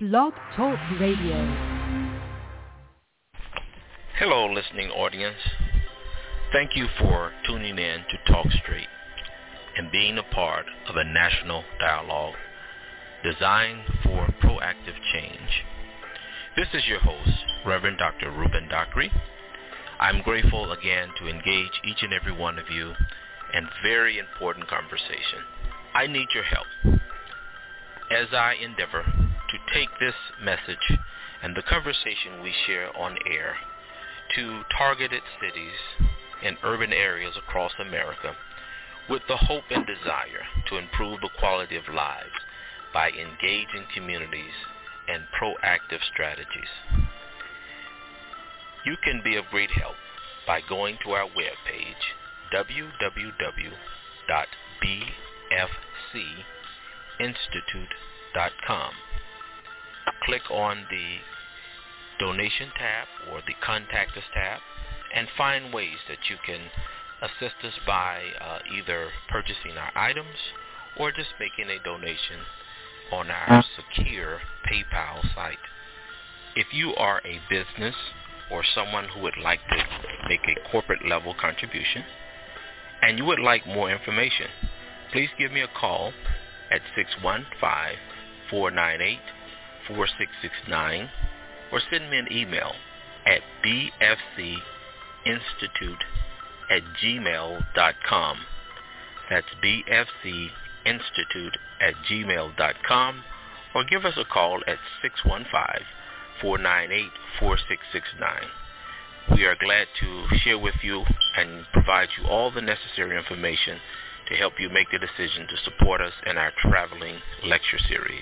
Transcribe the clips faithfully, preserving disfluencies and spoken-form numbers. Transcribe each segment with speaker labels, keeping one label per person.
Speaker 1: Blog Talk Radio.
Speaker 2: Hello, listening audience. Thank you for tuning in to Talk Straight and being a part of a national dialogue designed for proactive change. This is your host, Reverend Doctor Ruben Dockery. I'm grateful again to engage each and every one of you in very important conversation. I need your help as I endeavor to take this message and the conversation we share on air to targeted cities and urban areas across America with the hope and desire to improve the quality of lives by engaging communities and proactive strategies. You can be of great help by going to our webpage, w w w dot b f c institute dot com. Click on the Donation tab or the Contact Us tab and find ways that you can assist us by uh, either purchasing our items or just making a donation on our secure PayPal site. If you are a business or someone who would like to make a corporate level contribution and you would like more information, please give me a call at six one five, four nine eight, four six six nine or send me an email at b f c institute at gmail dot com. That's b f c institute at gmail dot com, or give us a call at six one five, four nine eight, four six six nine. We are glad to share with you and provide you all the necessary information to help you make the decision to support us in our traveling lecture series.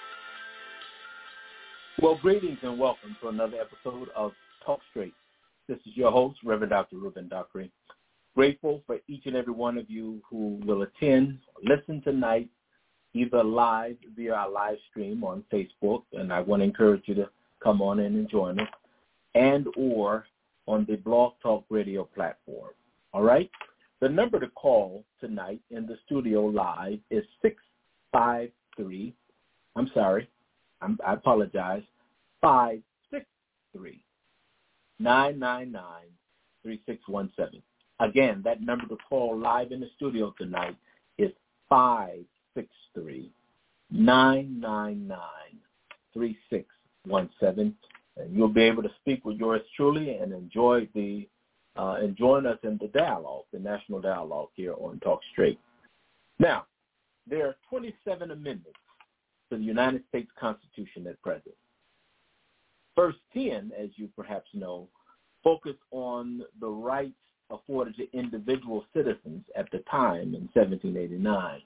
Speaker 3: Well, greetings and welcome to another episode of Talk Straight. This is your host, Reverend Doctor Ruben Dockery. Grateful for each and every one of you who will attend, listen tonight, either live via our live stream on Facebook, and I want to encourage you to come on in and join us, and or on the Blog Talk Radio platform. All right? The number to call tonight in the studio live is six five three, I'm sorry, I'm, I apologize, five six three, nine nine nine, three six one seven. Again, that number to call live in the studio tonight is five six three, nine nine nine, three six one seven. And you'll be able to speak with yours truly and enjoy the uh, and join us in the dialogue, the national dialogue here on Talk Straight. Now, there are twenty-seven amendments to the United States Constitution at present. First ten, as you perhaps know, focus on the rights afforded to individual citizens at the time in seventeen eighty-nine,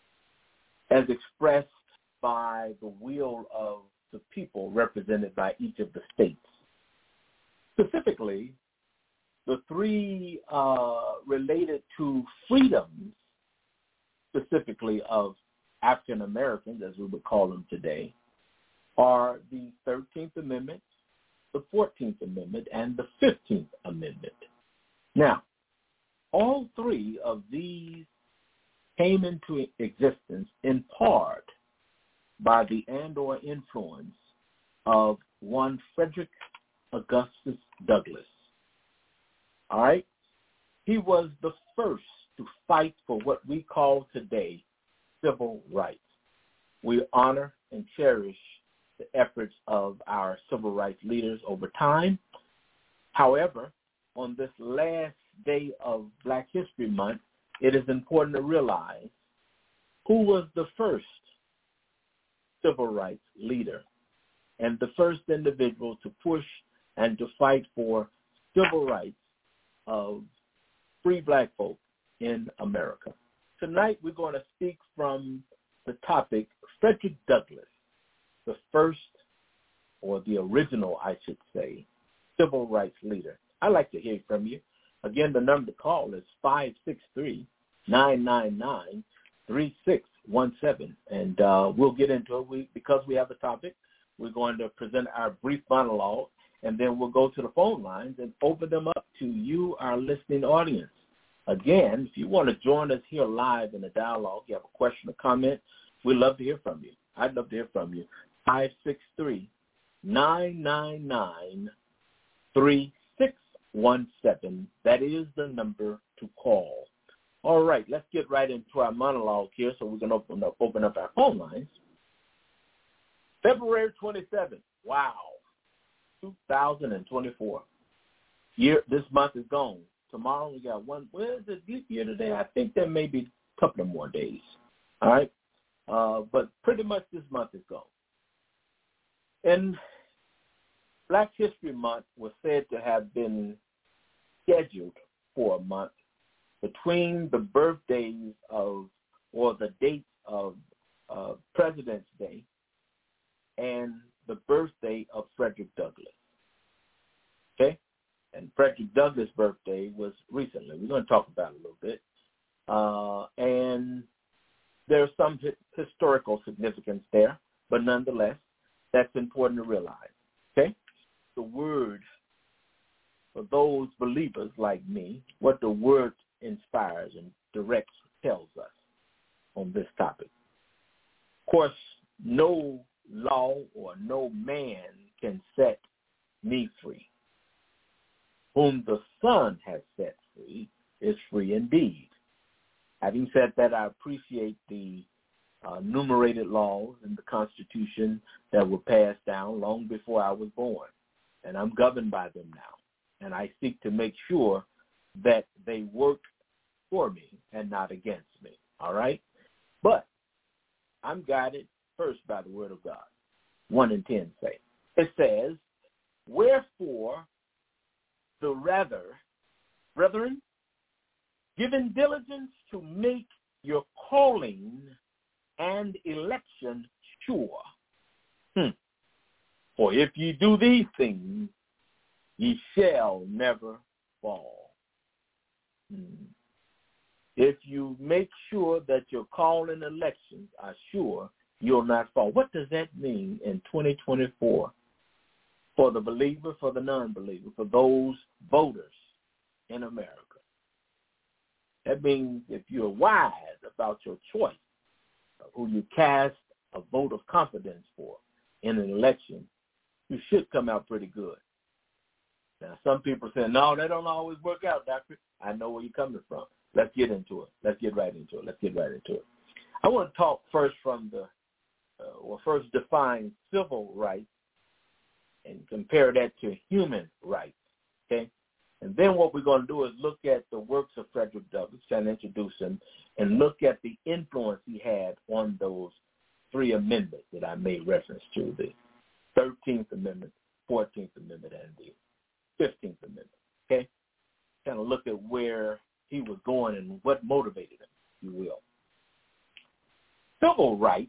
Speaker 3: as expressed by the will of the people represented by each of the states. Specifically, the three uh, related to freedoms, specifically of African Americans, as we would call them today, are the thirteenth Amendment, the fourteenth Amendment, and the fifteenth Amendment. Now, all three of these came into existence in part by the and or influence of one Frederick Augustus Douglass. All right? He was the first to fight for what we call today civil rights. We honor and cherish the efforts of our civil rights leaders over time. However, on this last day of Black History Month, it is important to realize who was the first civil rights leader and the first individual to push and to fight for civil rights of free Black folk in America. Tonight we're going to speak from the topic Frederick Douglass, the first, or the original, I should say, civil rights leader. I'd like to hear from you. Again, the number to call is five six three, nine nine nine, three six one seven, and uh, we'll get into it. We, because we have a topic, we're going to present our brief monologue, and then we'll go to the phone lines and open them up to you, our listening audience. Again, if you want to join us here live in the dialogue, you have a question or comment, we'd love to hear from you. I'd love to hear from you. five six three, nine nine nine, three six one seven. That is the number to call. All right, let's get right into our monologue here so we can open up, open up our phone lines. February twenty-seventh, wow, two thousand twenty-four. Year, this month is gone. Tomorrow we got one. Where is it? Leap year today? I think there may be a couple of more days. All right, uh, but pretty much this month is gone. And Black History Month was said to have been scheduled for a month between the birthdays of, or the dates of uh, President's Day and the birthday of Frederick Douglass. Okay? And Frederick Douglass' birthday was recently. We're going to talk about it a little bit. Uh, and there's some hi- historical significance there, but nonetheless, that's important to realize. Okay? The word, for those believers like me, what the word inspires and directs tells us on this topic. Of course, no law or no man can set me free. Whom the Son has set free is free indeed. Having said that, I appreciate the uh, enumerated laws in the Constitution that were passed down long before I was born, and I'm governed by them now. And I seek to make sure that they work for me and not against me, all right? But I'm guided first by the word of God. one and ten say. It says, wherefore the rather, brethren, giving diligence to make your calling and election sure. Hmm. For if ye do these things, ye shall never fall. Hmm. If you make sure that your call and elections are sure, you'll not fall. What does that mean in twenty twenty-four for the believer, for the non-believer, for those voters in America? That means if you're wise about your choice of who you cast a vote of confidence for in an election, you should come out pretty good. Now, some people say, no, that don't always work out, doctor. I know where you're coming from. Let's get into it. Let's get right into it. Let's get right into it. I want to talk first from the, uh, or first define civil rights and compare that to human rights, okay? And then what we're going to do is look at the works of Frederick Douglass and introduce him and look at the influence he had on those three amendments that I made reference to, the thirteenth Amendment, fourteenth Amendment, and the fifteenth Amendment, okay? Kind of look at where he was going and what motivated him, if you will. Civil rights,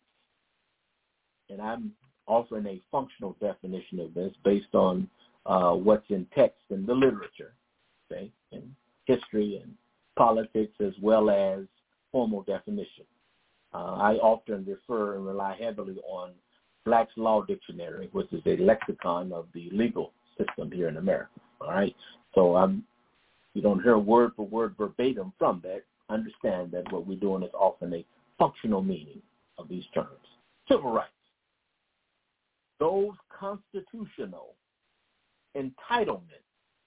Speaker 3: and I'm offering a functional definition of this based on uh, what's in text in the literature, okay, in history and politics as well as formal definition. Uh, I often refer and rely heavily on Black's Law Dictionary, which is a lexicon of the legal system here in America, all right? So I'm, you don't hear word for word verbatim from that. Understand that what we're doing is often a functional meaning of these terms. Civil rights. Those constitutional entitlements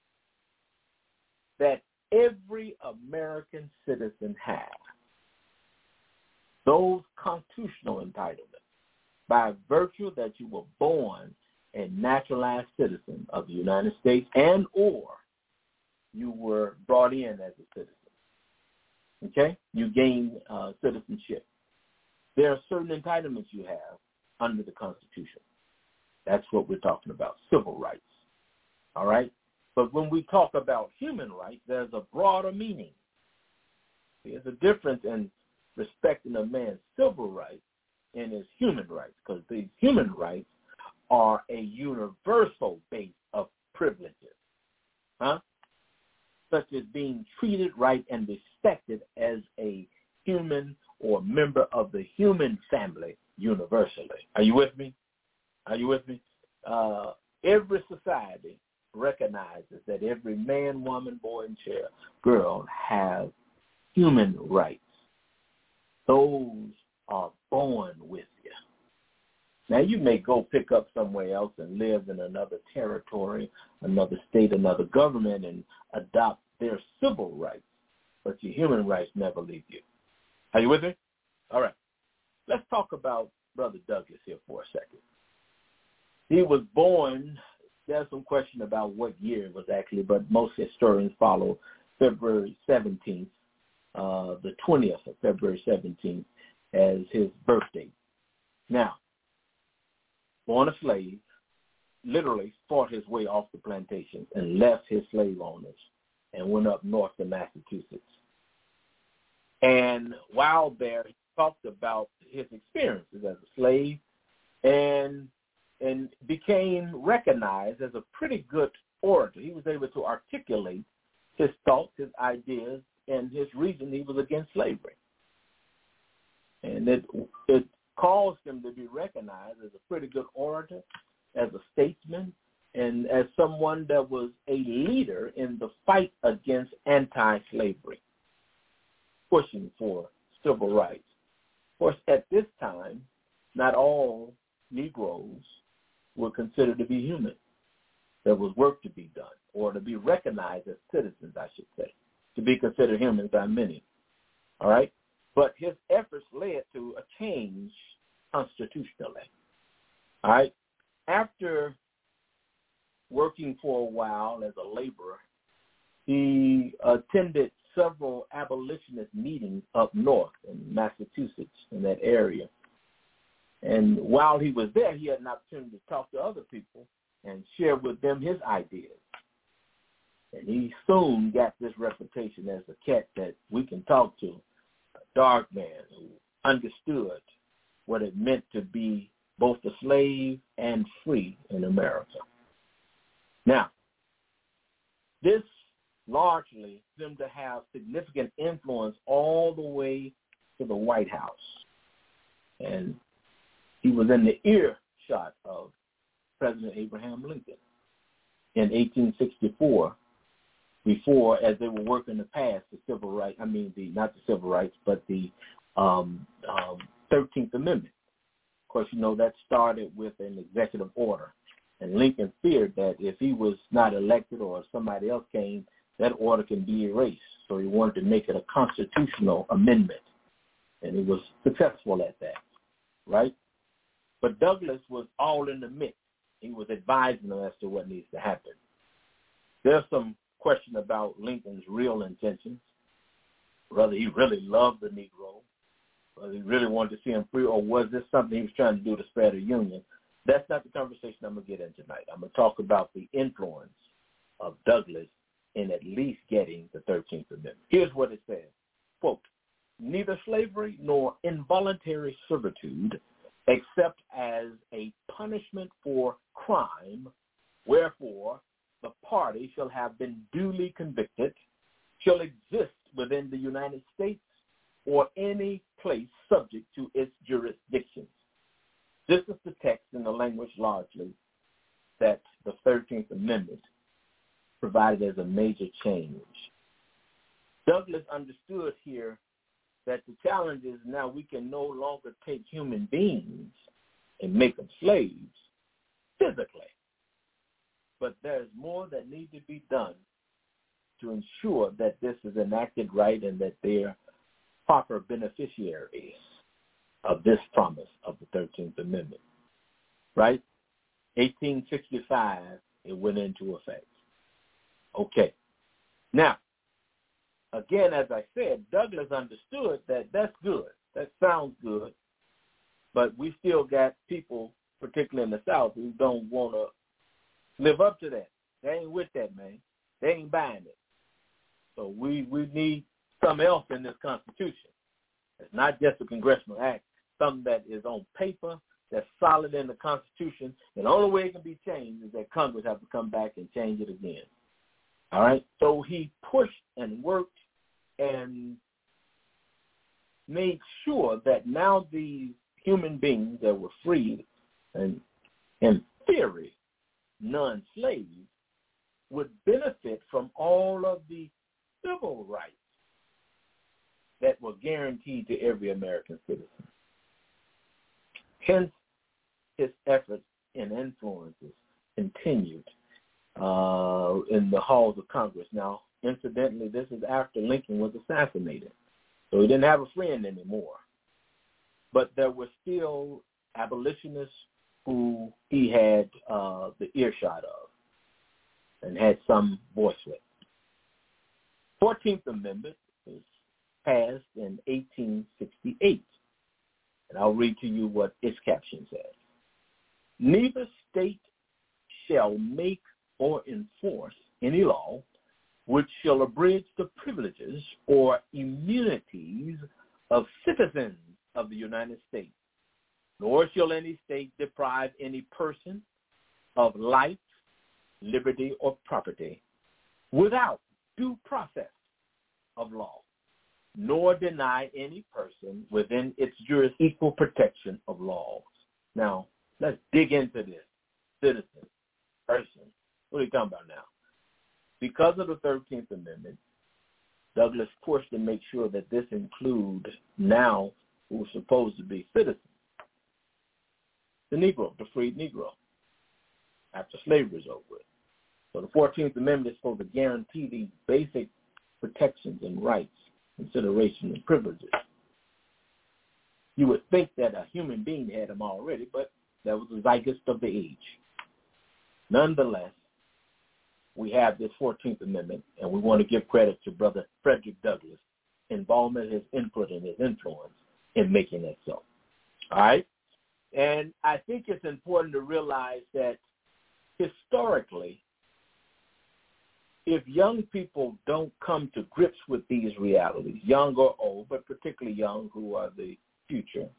Speaker 3: that every American citizen has. Those constitutional entitlements by virtue that you were born a naturalized citizen of the United States and or you were brought in as a citizen. Okay? You gain uh, citizenship. There are certain entitlements you have under the Constitution. That's what we're talking about, civil rights. All right? But when we talk about human rights, there's a broader meaning. There's a difference in respecting a man's civil rights and his human rights, because these human rights are a universal base of privileges, huh? Such as being treated right and respected as a human or member of the human family universally. Are you with me? Are you with me? Uh, every society recognizes that every man, woman, boy, and child, girl have human rights. Those are born with you. Now, you may go pick up somewhere else and live in another territory, another state, another government, and adopt their civil rights, but your human rights never leave you. Are you with me? All right. Let's talk about Brother Douglass here for a second. He was born, there's some question about what year it was actually, but most historians follow February seventeenth, uh, the twentieth of February seventeenth, as his birthday. Now, born a slave, literally fought his way off the plantation and left his slave owners and went up north to Massachusetts. And while there, he talked about his experiences as a slave and and became recognized as a pretty good orator. He was able to articulate his thoughts, his ideas, and his reason he was against slavery. And it it caused him to be recognized as a pretty good orator, as a statesman, and as someone that was a leader in the fight against anti-slavery, pushing for civil rights. Of course, at this time, not all Negroes were considered to be human. There was work to be done, or to be recognized as citizens, I should say, to be considered humans by many. All right? But his efforts led to a change constitutionally. All right? After working for a while as a laborer, he attended several abolitionist meetings up north in Massachusetts, in that area. And while he was there, he had an opportunity to talk to other people and share with them his ideas. And he soon got this reputation as a cat that we can talk to, a dark man who understood what it meant to be both a slave and free in America. Now, this largely seemed to have significant influence all the way to the White House. And he was in the earshot of President Abraham Lincoln in eighteen sixty-four, before, as they were working to pass the civil rights, I mean, the not the civil rights, but the um, um, thirteenth Amendment. Of course, you know, that started with an executive order. And Lincoln feared that if he was not elected or somebody else came, that order can be erased. So he wanted to make it a constitutional amendment. And he was successful at that, right? But Douglass was all in the mix. He was advising them as to what needs to happen. There's some question about Lincoln's real intentions, whether he really loved the Negro, whether he really wanted to see him free, or was this something he was trying to do to spare the Union. That's not the conversation I'm going to get in tonight. I'm going to talk about the influence of Douglass in at least getting the thirteenth Amendment. Here's what it says, quote, "Neither slavery nor involuntary servitude, except as a punishment for crime, wherefore the party shall have been duly convicted, shall exist within the United States or any place subject to its jurisdictions." This is the text in the language largely that the thirteenth Amendment provided as a major change. Douglass understood here that the challenge is now we can no longer take human beings and make them slaves physically. But there's more that needs to be done to ensure that this is enacted right and that they're proper beneficiaries of this promise of the thirteenth Amendment, right? eighteen sixty-five, it went into effect. Okay. Now, again, as I said, Douglass understood that that's good. That sounds good. But we still got people, particularly in the South, who don't want to live up to that. They ain't with that, man. They ain't buying it. So we, we need something else in this Constitution. It's not just a congressional act, something that is on paper, that's solid in the Constitution, and the only way it can be changed is that Congress have to come back and change it again. All right? So he pushed and worked and made sure that now these human beings that were freed and, in theory, non-slaves, would benefit from all of the civil rights that were guaranteed to every American citizen. Hence, his efforts and influences continued uh, in the halls of Congress. Now, incidentally, this is after Lincoln was assassinated, so he didn't have a friend anymore. But there were still abolitionists who he had uh, the earshot of and had some voice with. fourteenth Amendment was passed in eighteen sixty-eight, and I'll read to you what its caption says. Neither state shall make or enforce any law which shall abridge the privileges or immunities of citizens of the United States, nor shall any state deprive any person of life, liberty, or property without due process of law, nor deny any person within its jurisdiction equal protection of laws. Now, let's dig into this. Citizen, person. What are you talking about now? Because of the thirteenth Amendment, Douglas pushed to make sure that this includes now who are supposed to be citizens. The Negro, the freed Negro, after slavery is over with. So the fourteenth Amendment is supposed to guarantee these basic protections and rights, consideration, and privileges. You would think that a human being had them already, but that was the zeitgeist of the age. Nonetheless, we have this fourteenth Amendment, and we want to give credit to Brother Frederick Douglass' involvement, his input, and his influence in making it so. All right? And I think it's important to realize that historically, if young people don't come to grips with these realities, young or old, but particularly young who are the future,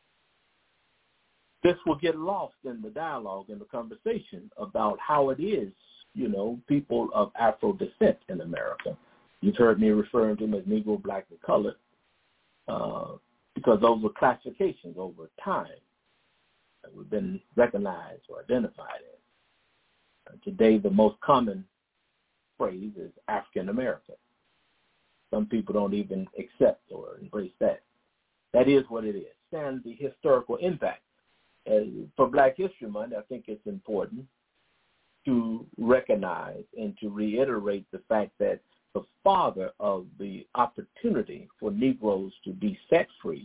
Speaker 3: this will get lost in the dialogue and the conversation about how it is, you know, people of Afro descent in America. You've heard me referring to them as Negro, Black, and Colored, uh, because those were classifications over time that we've been recognized or identified in. Uh, today, the most common phrase is African American. Some people don't even accept or embrace that. That is what it is. And the historical impact. Uh, for Black History Month, I think it's important to recognize and to reiterate the fact that the father of the opportunity for Negroes to be set free,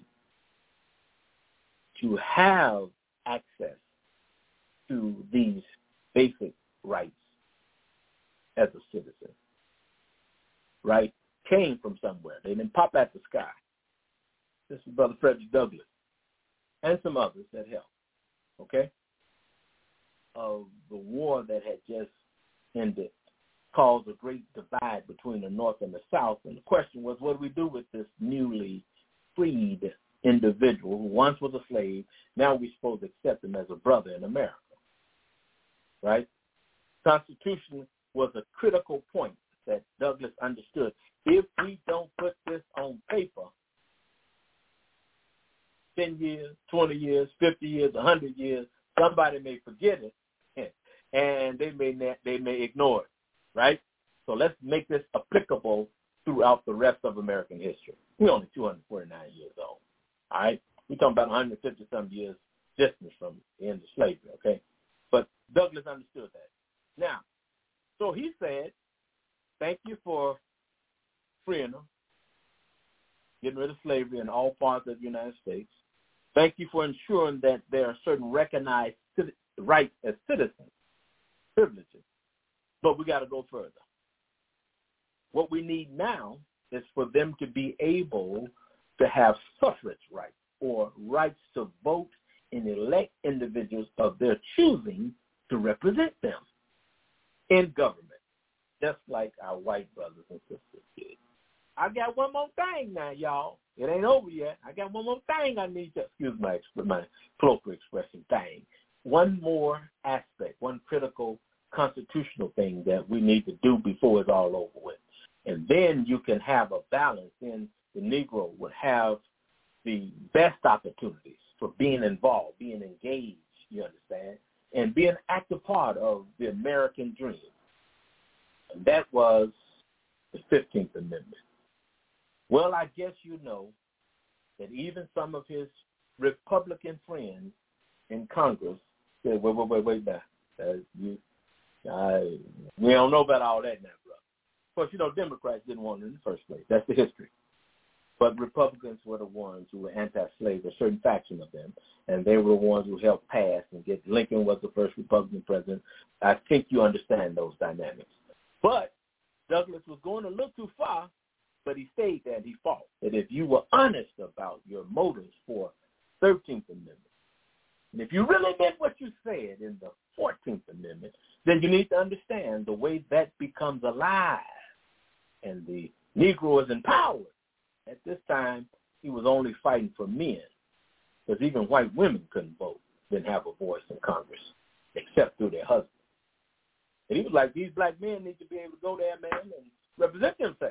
Speaker 3: to have access to these basic rights as a citizen, right, came from somewhere. They didn't pop out the sky. This is Brother Frederick Douglass and some others that helped, okay, of the war that had just ended caused a great divide between the North and the South. And the question was, what do we do with this newly freed individual who once was a slave? Now we're supposed to accept him as a brother in America, right? Constitution was a critical point that Douglas understood. If we don't put this on paper, ten years, twenty years, fifty years, one hundred years, somebody may forget it, and they may not, they may ignore it, right? So let's make this applicable throughout the rest of American history. We're only two hundred forty-nine years old, all right? We're talking about one hundred fifty-some years distance from the end of slavery, okay? But Douglas understood that. Now, so he said, thank you for freeing them, getting rid of slavery in all parts of the United States. Thank you for ensuring that there are certain recognized rights as citizens, privileges. But we got to go further. What we need now is for them to be able to have suffrage rights or rights to vote and elect individuals of their choosing to represent them in government, just like our white brothers and sisters did. I got one more thing now, y'all. It ain't over yet. I got one more thing I need to, excuse my, my colloquial expression, thing. One more aspect, one critical constitutional thing that we need to do before it's all over with. And then you can have a balance. Then the Negro would have the best opportunities for being involved, being engaged, you understand, and be an active part of the American dream. And that was the fifteenth Amendment. Well, I guess you know that even some of his Republican friends in Congress said, wait, wait, wait, wait, now. Uh, you, I, we don't know about all that now, brother. Of course, you know, Democrats didn't want it in the first place. That's the history. But Republicans were the ones who were anti-slavery, a certain faction of them, and they were the ones who helped pass and get Lincoln was the first Republican president. I think you understand those dynamics. But Douglas was going a little too far, but he stayed there and he fought. That if you were honest about your motives for thirteenth Amendment, and if you really meant what you said in the fourteenth Amendment, then you need to understand the way that becomes alive and the Negro is empowered. At this time, he was only fighting for men, because even white women couldn't vote, didn't have a voice in Congress, except through their husbands. And he was like, these black men need to be able to go there, man, and represent themselves.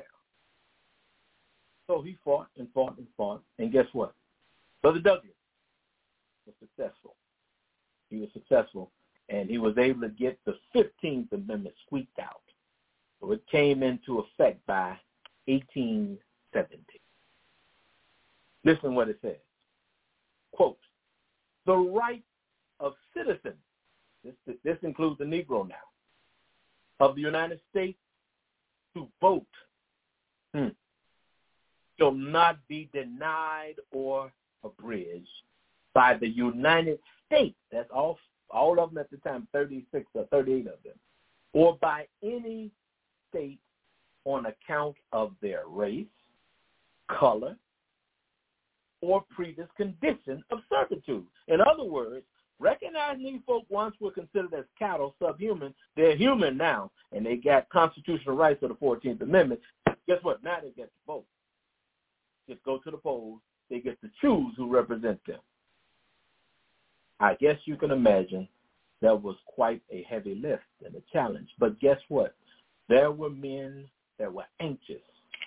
Speaker 3: So he fought and fought and fought, and guess what? Brother Douglas was successful. He was successful, and he was able to get the fifteenth Amendment squeaked out. So it came into effect by eighteen seventy. Listen what it says. Quote, the right of citizens, this, this includes the Negro now, of the United States to vote hmm, shall not be denied or abridged by the United States, that's all, all of them at the time, thirty-six or thirty-eight of them, or by any state on account of their race, color, or previous condition of servitude. In other words, recognizing these folk once were considered as cattle, subhuman, they're human now, and they got constitutional rights of the fourteenth Amendment. Guess what? Now they get to vote. Just go to the polls. They get to choose who represents them. I guess you can imagine that was quite a heavy lift and a challenge. But guess what? There were men that were anxious.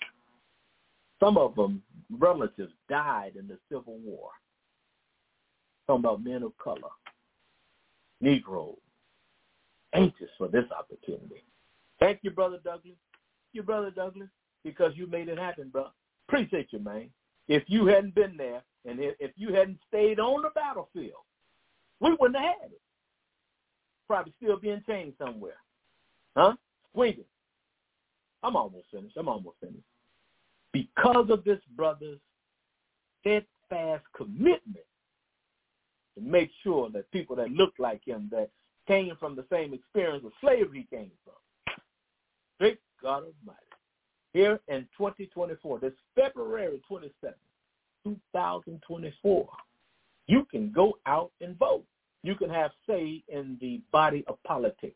Speaker 3: Some of them, relatives, died in the Civil War. Talking about men of color, Negroes, anxious for this opportunity. Thank you, Brother Douglas. Thank you, Brother Douglas, because you made it happen, bro. Appreciate you, man. If you hadn't been there and if, if you hadn't stayed on the battlefield, we wouldn't have had it. Probably still being chained somewhere. Huh? Swinging. I'm almost finished. I'm almost finished. Because of this brother's steadfast commitment to make sure that people that looked like him, that came from the same experience of slavery he came from. Great God Almighty. Here in twenty twenty-four, this February twenty-seventh, two thousand twenty-four, you can go out and vote. You can have say in the body of politics.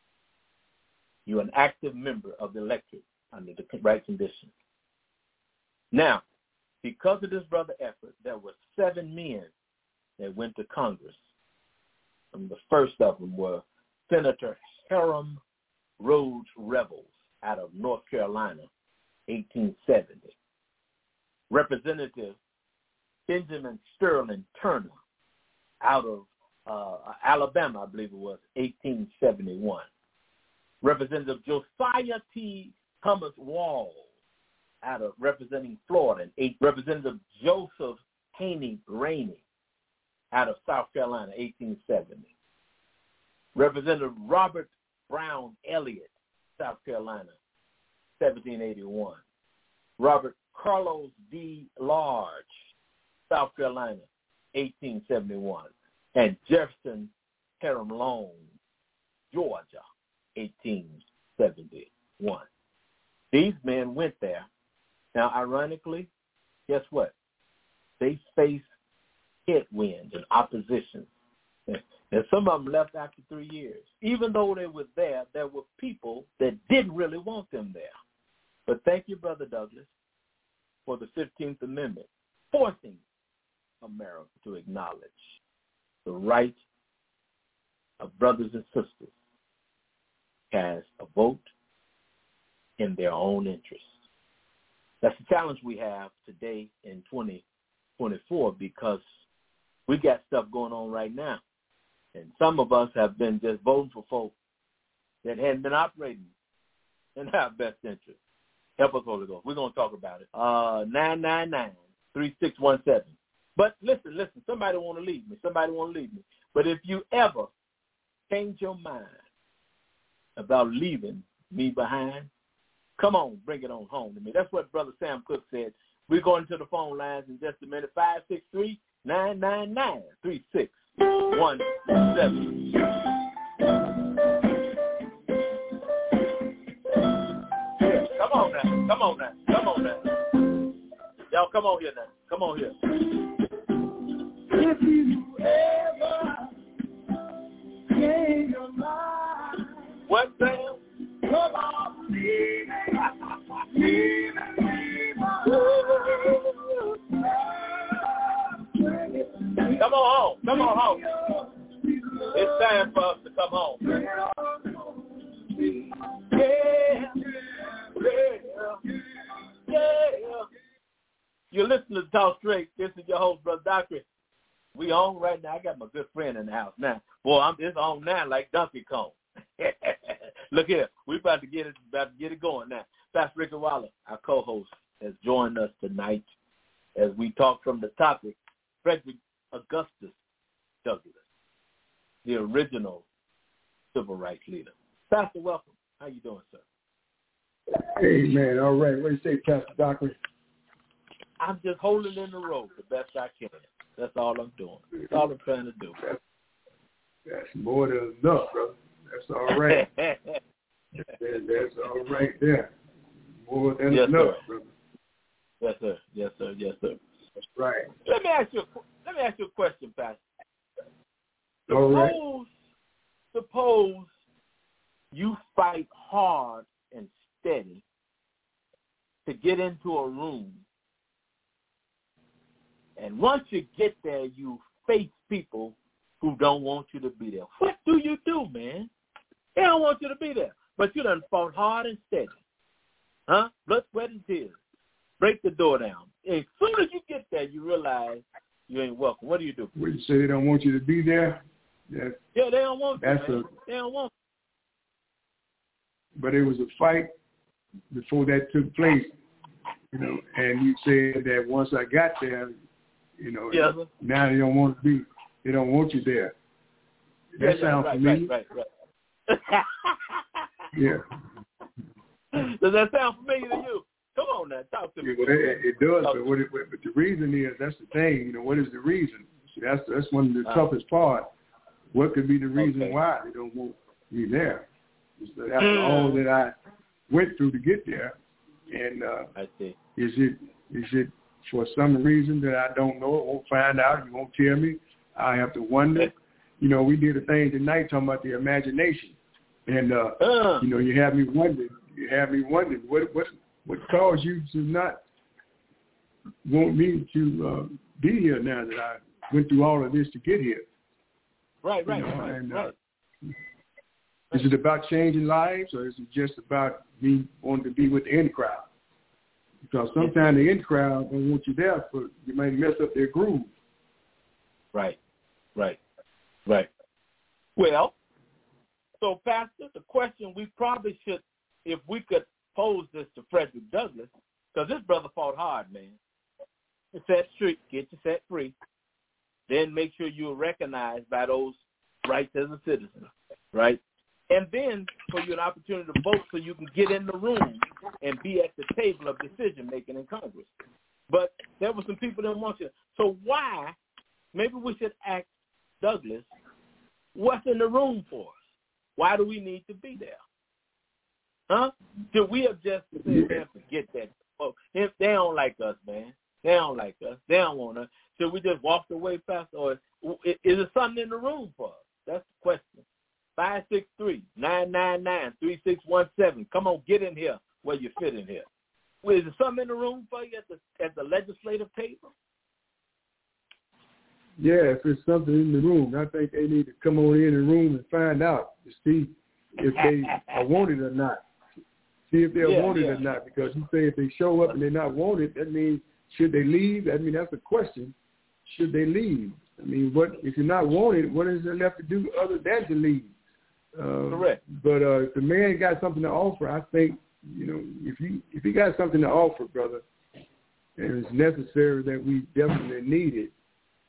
Speaker 3: You're an active member of the electorate under the right conditions. Now, because of this brother effort, there were seven men that went to Congress. And the first of them were Senator Hiram Rhodes Revels out of North Carolina, eighteen seventy. Representative Benjamin Sterling Turner out of uh, Alabama, I believe it was, eighteen seventy-one. Representative Josiah T. Thomas Walls out of representing Florida, eight, Representative Joseph Haney Rainey out of South Carolina, eighteen seventy. Representative Robert Brown Elliott, South Carolina, seventeen eighty-one. Robert Carlos D. Large, South Carolina, eighteen seventy-one. And Jefferson Hiram Long, Georgia, eighteen seventy-one. These men went there. Now, ironically, guess what? They faced headwinds and opposition. And some of them left after three years. Even though they were there, there were people that didn't really want them there. But thank you, Brother Douglas, for the fifteenth Amendment, forcing America to acknowledge the right of brothers and sisters cast a vote in their own interest. That's the challenge we have today in twenty twenty-four, because we got stuff going on right now. And some of us have been just voting for folks that hadn't been operating in our best interest. Help us, Holy Ghost. We're going to talk about it. Uh, nine nine nine, three six one seven. But listen, listen, somebody want to lead me. Somebody want to lead me. But if you ever change your mind about leaving me behind, come on, bring it on home to me. That's what Brother Sam Cook said. We're going to the phone lines in just a minute. five six three, nine nine nine, three six one seven. Yeah, come on now. Come on now. Come on now. Y'all come on here now. Come on here. If you ever change your mind. What, Sam? Come on, leave me. Leave me, leave me. Come on home. Come on home. It's time for us to come home. Yeah. Yeah. Yeah. You're listening to Talk Straight. This is your host, Brother Doctor. We on right now. I got my good friend in the house now. Boy, I'm it's on now like Donkey Kong. Look here, we about to get it about to get it going now. Pastor Ricky Waller, our co-host, has joined us tonight as we talk from the topic, Frederick Augustus Douglass, the original civil rights leader. Pastor, welcome. How you doing, sir?
Speaker 4: Hey, man. All right. What do you say, Pastor Doctor?
Speaker 3: I'm just holding in the road the best I can. That's all I'm doing. That's all I'm trying to do.
Speaker 4: That's, that's more than enough, brother. That's all right. that, that's all right there. More than
Speaker 3: yes,
Speaker 4: enough,
Speaker 3: sir.
Speaker 4: brother.
Speaker 3: Yes, sir. Yes, sir. Yes, sir.
Speaker 4: That's right.
Speaker 3: Let me ask you. A, let me ask you a question, Pastor.
Speaker 4: All right.
Speaker 3: Suppose, suppose you fight hard and steady to get into a room. And once you get there, you face people who don't want you to be there. What do you do, man? They don't want you to be there. But you done fought hard and steady. Huh? Blood, sweat, and tears. Break the door down. As soon as you get there, you realize you ain't welcome. What do you do?
Speaker 4: What you say they don't want you to be there? That's,
Speaker 3: yeah, they don't want you,
Speaker 4: that's
Speaker 3: man.
Speaker 4: A,
Speaker 3: they don't want you.
Speaker 4: But it was a fight before that took place. You know, and you said that once I got there, you know,
Speaker 3: yeah.
Speaker 4: now they don't want to be, they don't want you there. That
Speaker 3: yeah,
Speaker 4: sounds
Speaker 3: right,
Speaker 4: familiar.
Speaker 3: Right, right, right.
Speaker 4: yeah.
Speaker 3: Does that sound familiar to you? Come on now, talk to me.
Speaker 4: Yeah, well, it, it does, but, what it, but the reason is, that's the thing, you know, what is the reason? See, that's that's one of the uh, toughest part. What could be the reason
Speaker 3: okay.
Speaker 4: why they don't want me there? So after
Speaker 3: mm.
Speaker 4: all that I went through to get there, and uh,
Speaker 3: I see.
Speaker 4: Is it is it for some reason that I don't know, won't find out, you won't tell me, I have to wonder.
Speaker 3: Okay.
Speaker 4: You know, we did a thing tonight talking about the imagination. And, uh,
Speaker 3: uh.
Speaker 4: you know, you have me wondering, you have me wondering, what what, what caused you to not want me to uh, be here now that I went through all of this to get here?
Speaker 3: Right, right,
Speaker 4: you know,
Speaker 3: right,
Speaker 4: and,
Speaker 3: right.
Speaker 4: Uh, is it about changing lives, or is it just about me wanting to be with the in crowd? Because sometimes the in crowd don't want you there, for you might mess up their groove.
Speaker 3: Right, right, right. Well, so, Pastor, the question we probably should, if we could pose this to Frederick Douglass, because this brother fought hard, man. Set straight, get you set free. Then make sure you're recognized by those rights as a citizen, right? And then for you an opportunity to vote so you can get in the room and be at the table of decision-making in Congress. But there were some people that want you. So why, maybe we should ask Douglass, what's in the room for us? Why do we need to be there? Huh? Should we have just said, man, forget that? Oh, if they don't like us, man. They don't like us. They don't want us. Should we just walk away, Pastor? Or is there something in the room for us? That's the question. five six three, nine nine nine, three six one seven. Come on, get in here where you fit in here. Well, is there something in the room for you at the at the legislative table?
Speaker 4: Yeah, if there's something in the room, I think they need to come on in the room and find out to see if they are wanted or not. See if they're
Speaker 3: yeah,
Speaker 4: wanted
Speaker 3: yeah.
Speaker 4: or not. Because you say if they show up and they're not wanted, that means should they leave? I mean, that's a question. Should they leave? I mean, what if you're not wanted, what is there left to do other than to leave? Uh,
Speaker 3: Correct.
Speaker 4: But uh, if the man got something to offer, I think, you know, if he if he got something to offer, brother, and it's necessary that we definitely need it,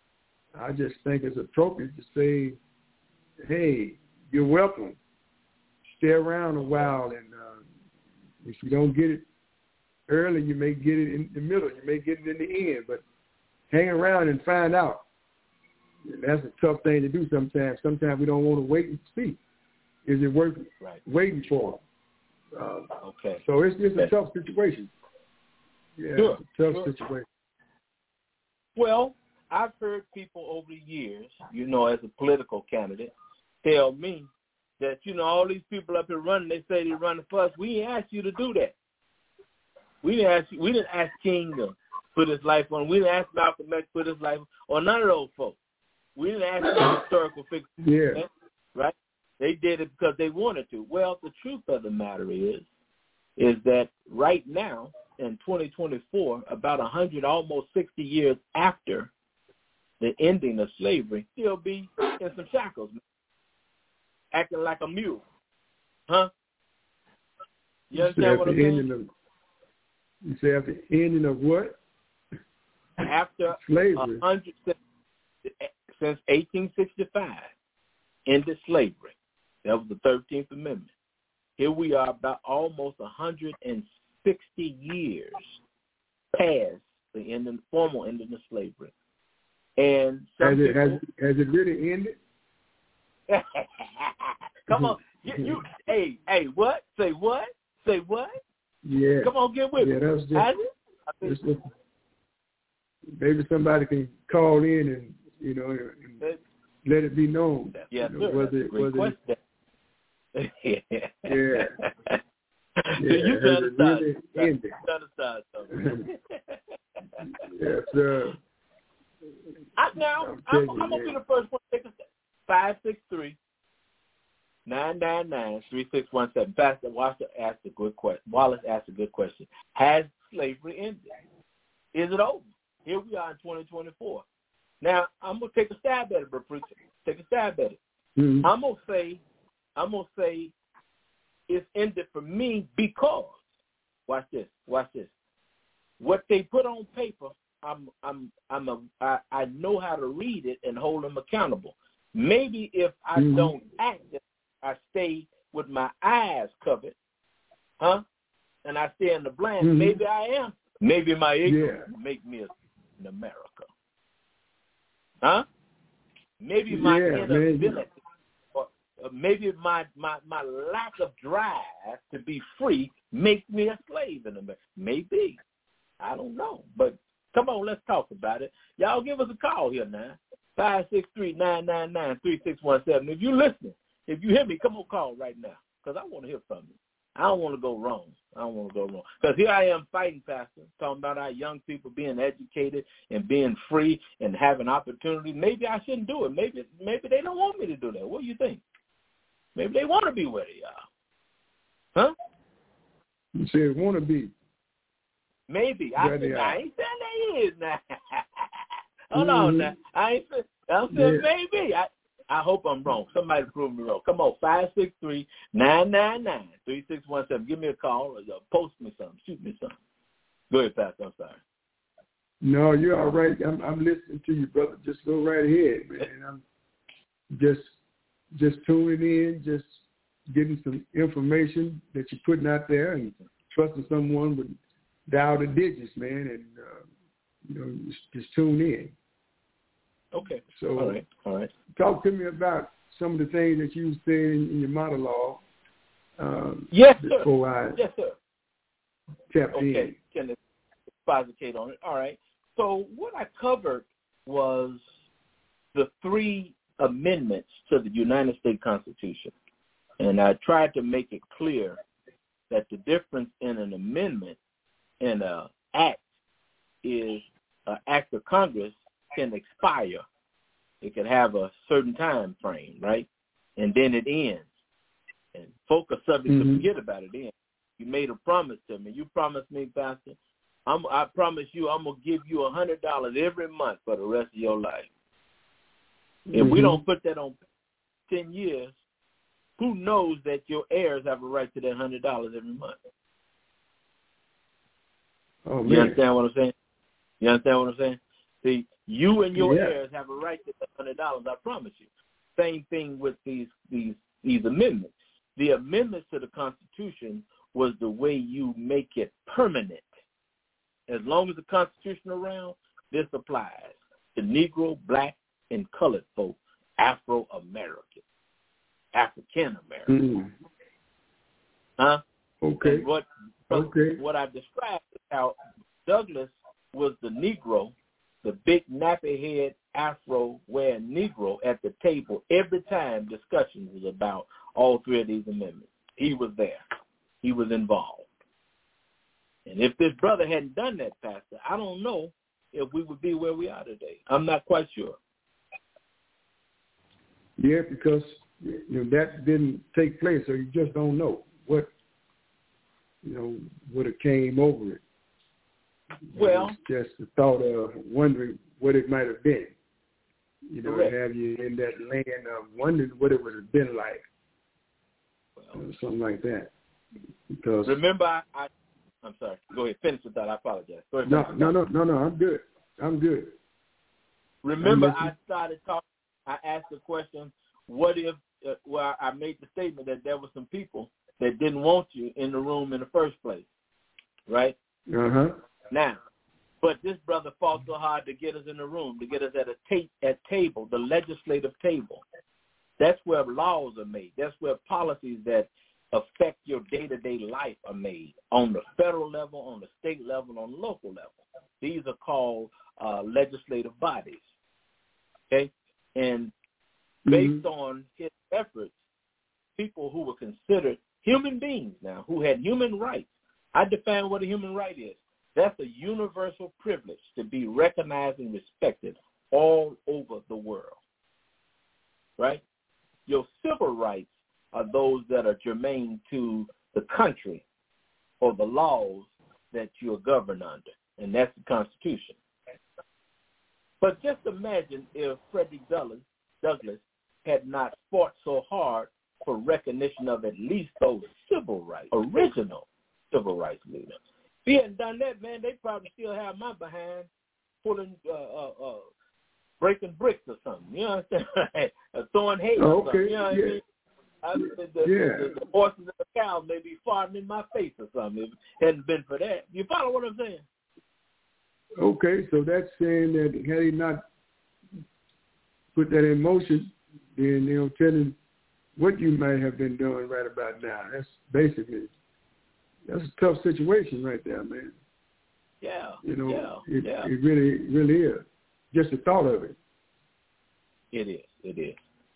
Speaker 4: I just think it's appropriate to say, hey, you're welcome. Stay around a while, and uh, if you don't get it early, you may get it in the middle. You may get it in the end, but hang around and find out. That's a tough thing to do sometimes. Sometimes we don't want to wait and see. Is it worth
Speaker 3: right.
Speaker 4: waiting for? Uh,
Speaker 3: okay.
Speaker 4: So it's just a tough situation. Yeah,
Speaker 3: sure.
Speaker 4: it's a tough
Speaker 3: sure.
Speaker 4: situation.
Speaker 3: Well, I've heard people over the years, you know, as a political candidate, tell me that, you know, all these people up here running, they say they're running for us. We didn't ask you to do that. We didn't ask you, we didn't ask King to put his life on. We didn't ask Malcolm X to put his life on, or none of those folks. We didn't ask them historical figures.
Speaker 4: Yeah.
Speaker 3: Right? They did it because they wanted to. Well, the truth of the matter is, is that right now in twenty twenty-four, about one hundred, almost sixty years after the ending of slavery, still be in some shackles, acting like a mule. Huh? You understand what I'm saying?
Speaker 4: Of, you say after the ending of what?
Speaker 3: After
Speaker 4: slavery.
Speaker 3: one hundred, since eighteen sixty-five, ended slavery. That was the thirteenth Amendment. Here we are about almost one hundred sixty years past the end of, formal ending of slavery. And some
Speaker 4: has, it,
Speaker 3: people,
Speaker 4: has, has it really ended?
Speaker 3: Come on. You, you, hey, hey, what? Say what? Say what?
Speaker 4: Yeah.
Speaker 3: Come on, get with
Speaker 4: yeah,
Speaker 3: me.
Speaker 4: That's just,
Speaker 3: has it? I think,
Speaker 4: just, maybe somebody can call in and, you know, and let it be known.
Speaker 3: Yeah,
Speaker 4: you know,
Speaker 3: sure.
Speaker 4: whether,
Speaker 3: That's a great
Speaker 4: whether,
Speaker 3: question.
Speaker 4: yeah. yeah.
Speaker 3: So you
Speaker 4: has
Speaker 3: trying
Speaker 4: it
Speaker 3: to
Speaker 4: really
Speaker 3: start,
Speaker 4: ended?
Speaker 3: trying to start something.
Speaker 4: Yes, sir.
Speaker 3: I, now, I'm, I'm going to be the first one to take a step. five six three, nine nine nine, three six one seven. Pastor Wallace asked a good question. Wallace asked a good question. Has slavery ended? Is it over? Here we are in twenty twenty-four. Now, I'm going to take a stab at it, but preacher. Take a stab at it.
Speaker 4: Mm-hmm.
Speaker 3: I'm going to say, I'm going to say it's ended for me because, watch this, watch this. What they put on paper, I'm, I'm, I'm a, I, I know how to read it and hold them accountable. Maybe if I
Speaker 4: mm-hmm. don't
Speaker 3: act, I stay with my eyes covered, huh? And I stay in the blind.
Speaker 4: Mm-hmm.
Speaker 3: Maybe I am. Maybe my ignorance
Speaker 4: yeah.
Speaker 3: make me in America, huh? Maybe my
Speaker 4: yeah,
Speaker 3: inability,
Speaker 4: man.
Speaker 3: or maybe my, my my lack of drive to be free makes me a slave in America. Maybe. I don't know. But come on, let's talk about it. Y'all give us a call here now. five six three, nine nine nine, three six one seven. If you're listening, if you hear me, come on, call right now because I want to hear from you. I don't want to go wrong. I don't want to go wrong. Because here I am fighting, Pastor, talking about our young people being educated and being free and having opportunity. Maybe I shouldn't do it. Maybe maybe they don't want me to do that. What do you think? Maybe they want to be where they are. Huh?
Speaker 4: You said want to be.
Speaker 3: Maybe. I, said, I ain't saying they is now. Hold mm-hmm. on now. I ain't saying, I'm saying yeah. maybe. I, I hope I'm wrong. Somebody prove me wrong. Come on, five six three, nine nine nine, three six one seven. Give me a call or post me something. Shoot me something. Go ahead, Pastor. I'm sorry.
Speaker 4: No, you're all right. I'm, I'm listening to you, brother. Just go right ahead, man. I'm just just tuning in, just getting some information that you're putting out there and trusting someone would dial the digits, man, and, uh, you know, just, just tune in.
Speaker 3: Okay.
Speaker 4: So,
Speaker 3: all right. All right.
Speaker 4: Talk to me about some of the things that you said in, in your monologue. Um,
Speaker 3: yes, sir.
Speaker 4: Before I
Speaker 3: yes, sir.
Speaker 4: Tapped
Speaker 3: okay.
Speaker 4: in.
Speaker 3: Can exposicate on it? All right. So what I covered was the three amendments to the United States Constitution, and I tried to make it clear that the difference in an amendment and an act is an act of Congress can expire. It can have a certain time frame, right? And then it ends. And folk are subject mm-hmm. to forget about it then. You made a promise to me. You promised me, Pastor, I'm, I promise you I'm going to give you one hundred dollars every month for the rest of your life. Mm-hmm. If we don't put that on ten years, who knows that your heirs have a right to that one hundred dollars every month?
Speaker 4: Oh,
Speaker 3: you understand what I'm saying? You understand what I'm saying? See, you and your
Speaker 4: Yeah.
Speaker 3: heirs have a right to the hundred dollars. I promise you. Same thing with these these these amendments. The amendments to the Constitution was the way you make it permanent. As long as the Constitution is around, this applies to Negro, Black, and colored folk, Afro-American, African-American.
Speaker 4: Mm.
Speaker 3: Huh?
Speaker 4: Okay.
Speaker 3: And what,
Speaker 4: Okay.
Speaker 3: what I described is how Douglas was the Negro, the big nappy-head Afro-wearing Negro at the table every time discussion was about all three of these amendments. He was there. He was involved. And if this brother hadn't done that, Pastor, I don't know if we would be where we are today. I'm not quite sure.
Speaker 4: Yeah, because you know that didn't take place, so you just don't know what you know would have came over it.
Speaker 3: Well,
Speaker 4: it's just the thought of wondering what it might have been. You know,
Speaker 3: correct.
Speaker 4: have you in that land of wondering what it would have been like,
Speaker 3: Well,
Speaker 4: or something like that. Because
Speaker 3: remember, I, I I'm sorry. Go ahead. Finish with that. I apologize. Go ahead.
Speaker 4: no, no, no, no, no. I'm good. I'm good.
Speaker 3: Remember,
Speaker 4: I'm
Speaker 3: I started talking. I asked the question, what if, uh, well, I made the statement that there were some people that didn't want you in the room in the first place, right?
Speaker 4: Uh-huh.
Speaker 3: Now, but this brother fought so hard to get us in the room, to get us at a ta- at table, the legislative table. That's where laws are made. That's where policies that affect your day-to-day life are made on the federal level, on the state level, on the local level. These are called uh, legislative bodies, okay? And based
Speaker 4: mm-hmm.
Speaker 3: on his efforts, people who were considered human beings now, who had human rights. I define what a human right is. That's a universal privilege to be recognized and respected all over the world, right? Your civil rights are those that are germane to the country or the laws that you are governed under, and that's the Constitution. But just imagine if Frederick Douglass, Douglass had not fought so hard for recognition of at least those civil rights, original civil rights leaders. If he hadn't done that, man, they probably still have my behind pulling, uh, uh, uh, breaking bricks or something. You know what I'm saying? Throwing hay or
Speaker 4: Okay.
Speaker 3: something. You know what
Speaker 4: Yeah.
Speaker 3: I mean? I, the, the,
Speaker 4: Yeah.
Speaker 3: the, the horses and the cows may be farting in my face or something if it hadn't been for that. You follow what I'm saying?
Speaker 4: Okay, so that's saying that had he not put that in motion, then they'll tell him what you might have been doing right about now. That's basically, that's a tough situation right there, man.
Speaker 3: Yeah.
Speaker 4: You know,
Speaker 3: yeah,
Speaker 4: it,
Speaker 3: yeah.
Speaker 4: it really, really is. Just the thought of it.
Speaker 3: It is. It is.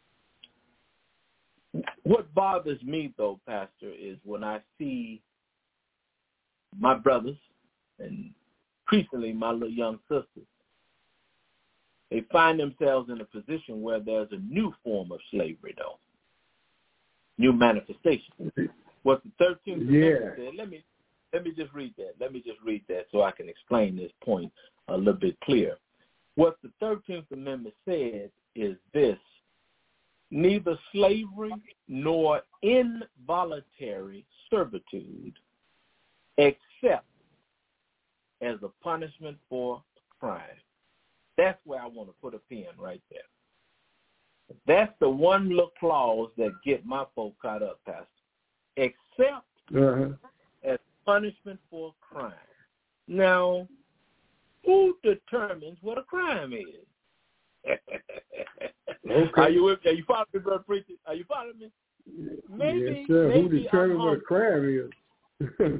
Speaker 3: What bothers me, though, Pastor, is when I see my brothers and increasingly my little young sisters, they find themselves in a position where there's a new form of slavery, though, new manifestation. What the thirteenth Amendment
Speaker 4: Yeah.
Speaker 3: said, let me, let me just read that. Let me just read that so I can explain this point a little bit clearer. What the thirteenth Amendment says is this: neither slavery nor involuntary servitude except as a punishment for crime. That's where I want to put a pin right there. That's the one little clause that get my folk caught up, Pastor. Except
Speaker 4: Uh-huh.
Speaker 3: as punishment for crime. Now, who determines what a crime is?
Speaker 4: Okay.
Speaker 3: Are you with me? Are you following me, brother preacher? Are you following me? Maybe,
Speaker 4: yes, sir.
Speaker 3: maybe
Speaker 4: Who determines
Speaker 3: I'm
Speaker 4: what a crime is?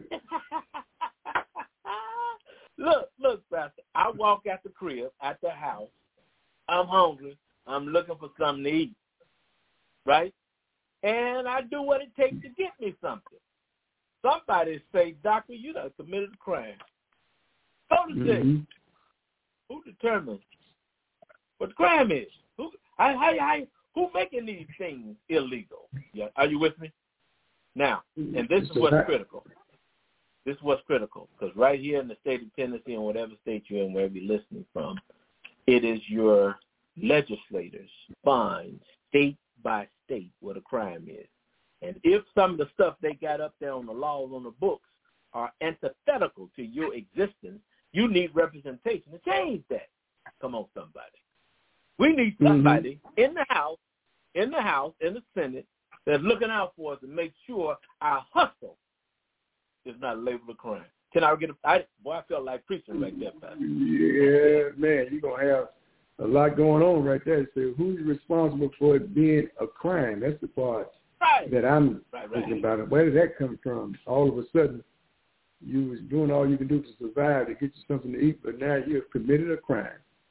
Speaker 3: Look, look, Pastor. I walk out the crib, at the house. I'm hungry. I'm looking for something to eat, right? And I do what it takes to get me something. Somebody say, doctor, you done committed a crime. So to say,
Speaker 4: mm-hmm.
Speaker 3: who determines what the crime is? Who, I, I, I, who making these things illegal? Yeah, are you with me? Now, and this is what's critical. This is what's critical, because right here in the state of Tennessee and whatever state you're in, wherever you're listening from, it is your legislators find state by state what a crime is. And if some of the stuff they got up there on the laws, on the books, are antithetical to your existence, you need representation to change that. Come on, somebody. We need somebody mm-hmm. in the House, in the House, in the Senate that's looking out for us and make sure our hustle is not labeled a crime. Can I get a I, boy, I felt like preaching right there, Pastor.
Speaker 4: Yeah, man, you're going to have a lot going on right there. So who's responsible for it being a crime? That's the part
Speaker 3: right.
Speaker 4: that I'm
Speaker 3: right, right.
Speaker 4: thinking about. It. Where did that come from? All of a sudden, you was doing all you can do to survive to get you something to eat, but now you have committed a crime.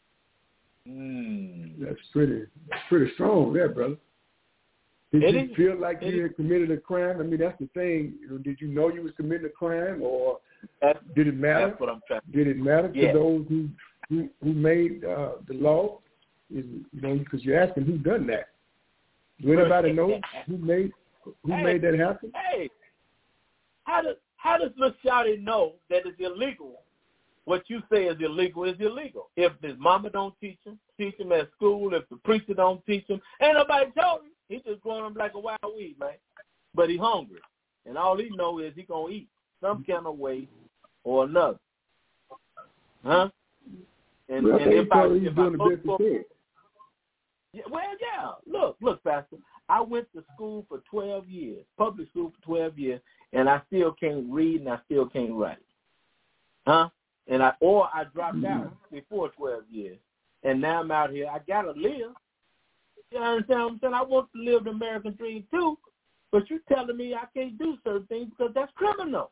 Speaker 3: Mm.
Speaker 4: That's pretty that's pretty strong there, brother. Did
Speaker 3: it
Speaker 4: you
Speaker 3: is.
Speaker 4: feel like
Speaker 3: it
Speaker 4: you
Speaker 3: is.
Speaker 4: had committed a crime? I mean, that's the thing. You know, did you know you was committing a crime, or
Speaker 3: that's,
Speaker 4: did it matter?
Speaker 3: That's what I'm trying.
Speaker 4: Did it matter
Speaker 3: yeah.
Speaker 4: to those who who, who made uh, the law? Is, you know, because you're asking who done that. Do anybody know who made who
Speaker 3: hey,
Speaker 4: made that happen?
Speaker 3: Hey, how does how does Miss Shawty know that it's illegal? What you say is illegal is illegal. If his mama don't teach him, teach him at school, if the preacher don't teach him, ain't nobody told him. He just growing up like a wild weed, man. But he hungry. And all he know is he going to eat some kind of way or another. Huh? And,
Speaker 4: well,
Speaker 3: and if I,
Speaker 4: he's
Speaker 3: if
Speaker 4: doing
Speaker 3: I
Speaker 4: the best
Speaker 3: for,
Speaker 4: he can.
Speaker 3: Yeah, well, yeah. Look, look, Pastor. I went to school for twelve years, public school for twelve years, and I still can't read and I still can't write. Huh? And I or I dropped out before twelve years, and now I'm out here. I gotta live. You understand what I'm saying? I want to live the American dream too, but you're telling me I can't do certain things because that's criminal.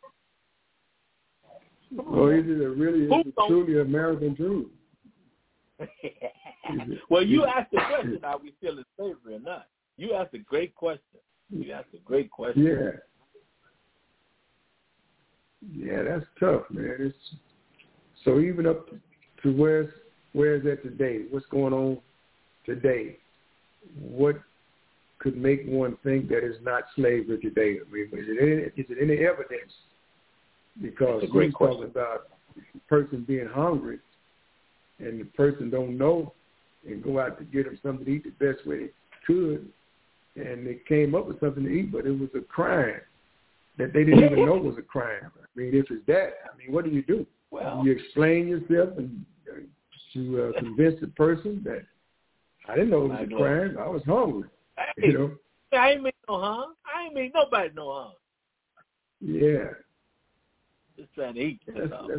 Speaker 4: Well, is it a really is it truly American dream?
Speaker 3: Well, you asked the question: are we still in slavery or not? You asked a great question. You asked a great question.
Speaker 4: Yeah. Yeah, that's tough, man. It's so even up to where's where's that today? What's going on today? What could make one think that it's not slavery today? I mean, is it any, is it any evidence? Because we're talking about the person being hungry, and the person don't know, and go out to get them something to eat the best way they could, and they came up with something to eat, but it was a crime that they didn't even know was a crime. I mean, if it's that, I mean, what do you do?
Speaker 3: Well,
Speaker 4: you explain yourself and uh, to uh, convince the person that I didn't know it was a crime. I was hungry.
Speaker 3: Hey,
Speaker 4: you know.
Speaker 3: I ain't mean no harm. I ain't mean nobody no harm.
Speaker 4: Yeah.
Speaker 3: Just trying to eat.
Speaker 4: That's, that's,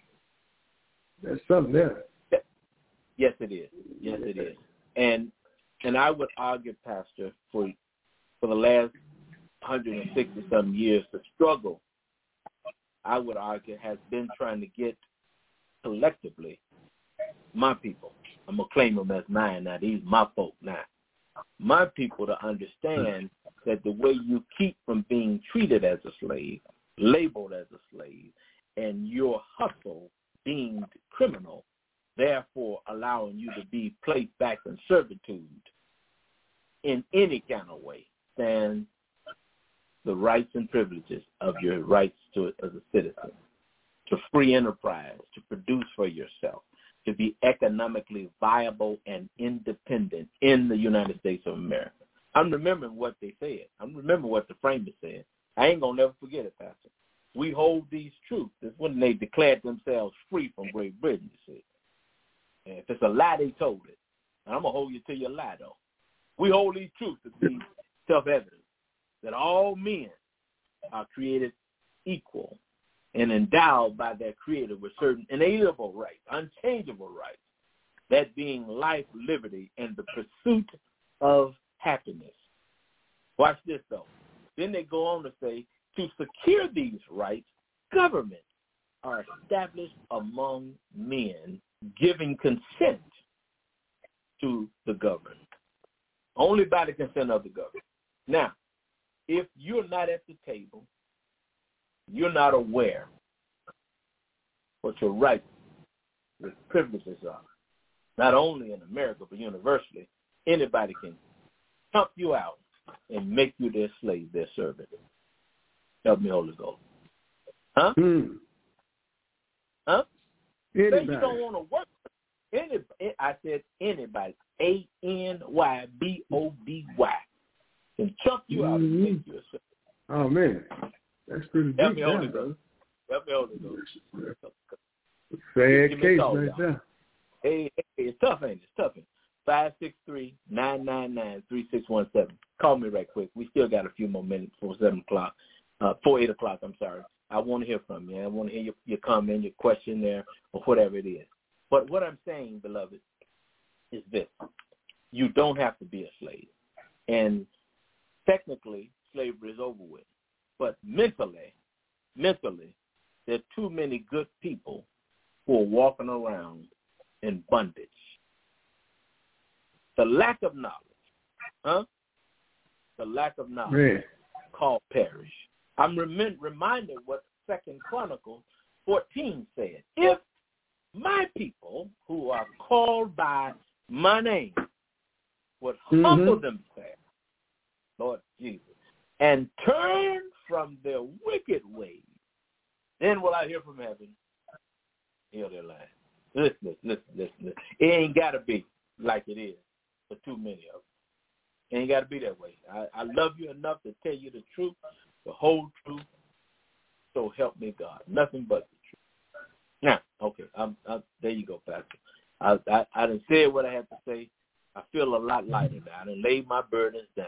Speaker 4: that's something there.
Speaker 3: Yes, it is. Yes, it is. And and I would argue, Pastor, for for the last one hundred sixty some years, the struggle, I would argue, has been trying to get collectively my people. I'm going to claim them as mine now. These my folk now. My people to understand that the way you keep from being treated as a slave, labeled as a slave, and your hustle deemed criminal, therefore allowing you to be placed back in servitude in any kind of way, stands the rights and privileges of your rights to it as a citizen, to free enterprise, to produce for yourself, to be economically viable and independent in the United States of America. I'm remembering what they said. I'm remembering what the framers said. I ain't going to never forget it, Pastor. We hold these truths. It's when they declared themselves free from Great Britain, you see. And if it's a lie, they told it. And I'm going to hold you to your lie, though. We hold these truths to be self-evident, that all men are created equal and endowed by their Creator with certain inalienable rights, unchangeable rights, that being life, liberty, and the pursuit of happiness. Watch this, though. Then they go on to say, to secure these rights, governments are established among men, giving consent to the governed, only by the consent of the governed. Now, if you're not at the table, you're not aware what your rights, your privileges are. Not only in America, but universally, anybody can pump you out and make you their slave, their servant. Help me, Holy Ghost. Huh?
Speaker 4: Hmm.
Speaker 3: Huh?
Speaker 4: Anybody.
Speaker 3: Say you don't want to work. Anybody. I said anybody. A N Y B O B Y. Can chunk you out and make you a slave.
Speaker 4: Oh, man. That's pretty
Speaker 3: Help
Speaker 4: deep,
Speaker 3: me, Holy
Speaker 4: brother.
Speaker 3: Ghost. Help me, Holy Ghost.
Speaker 4: Sad case right there.
Speaker 3: Hey, hey, it's tough, ain't it? It's tough, ain't it? five six three, nine nine nine, three six one seven. Call me right quick. We still got a few more minutes for seven o'clock, uh, for eight o'clock, I'm sorry. I want to hear from you. I want to hear your, your comment, your question there, or whatever it is. But what I'm saying, beloved, is this. You don't have to be a slave. And technically, slavery is over with. But mentally, mentally, there's too many good people who are walking around in bondage. The lack of knowledge, huh? The lack of knowledge
Speaker 4: Man.
Speaker 3: called perish. I'm rem- reminded what Second Chronicles fourteen said. If my people who are called by my name would
Speaker 4: mm-hmm.
Speaker 3: humble themselves, Lord Jesus, and turn from their wicked ways, then will I hear from heaven, heal their land. Listen, listen, listen, listen. It ain't got to be like it is for too many of them. It ain't got to be that way. I, I love you enough to tell you the truth, the whole truth, so help me God. Nothing but the truth. Now, okay, I'm, I'm, there you go, Pastor. I, I, I done said what I had to say. I feel a lot lighter now. I done laid my burdens down.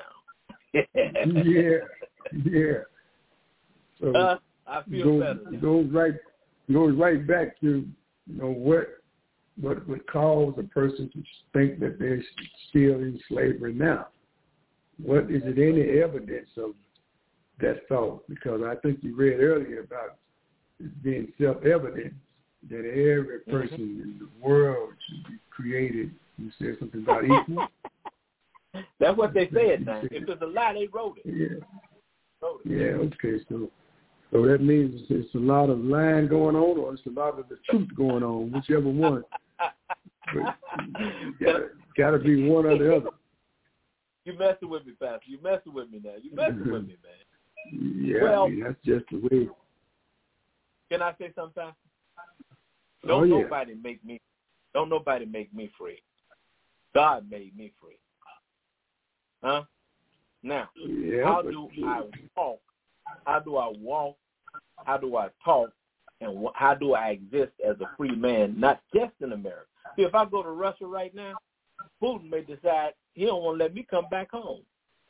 Speaker 4: yeah, yeah. So
Speaker 3: uh, I feel
Speaker 4: goes,
Speaker 3: better now.
Speaker 4: Goes right, goes right back to, you know, what what would cause a person to think that they're still in slavery now. What is it any evidence of that thought? Because I think you read earlier about it being self-evident that every person mm-hmm. in the world should be created. You said something about equal.
Speaker 3: That's what they said now. If it's a lie, they wrote it.
Speaker 4: Yeah.
Speaker 3: Wrote it.
Speaker 4: Yeah, okay. So so that means it's a lot of lying going on or it's a lot of the truth going on, whichever one. But gotta, gotta be one or the other.
Speaker 3: You messing with me, Pastor. You messing with me now. You messing with me, man.
Speaker 4: Yeah,
Speaker 3: well,
Speaker 4: I mean, that's just the way.
Speaker 3: Can I say something, Pastor? Don't
Speaker 4: oh, yeah.
Speaker 3: nobody make me. Don't nobody make me free. God made me free. Huh? Now,
Speaker 4: yeah,
Speaker 3: how
Speaker 4: but,
Speaker 3: do I walk? How do I walk? How do I talk? And wh- how do I exist as a free man, not just in America? See, if I go to Russia right now, Putin may decide he don't want to let me come back home.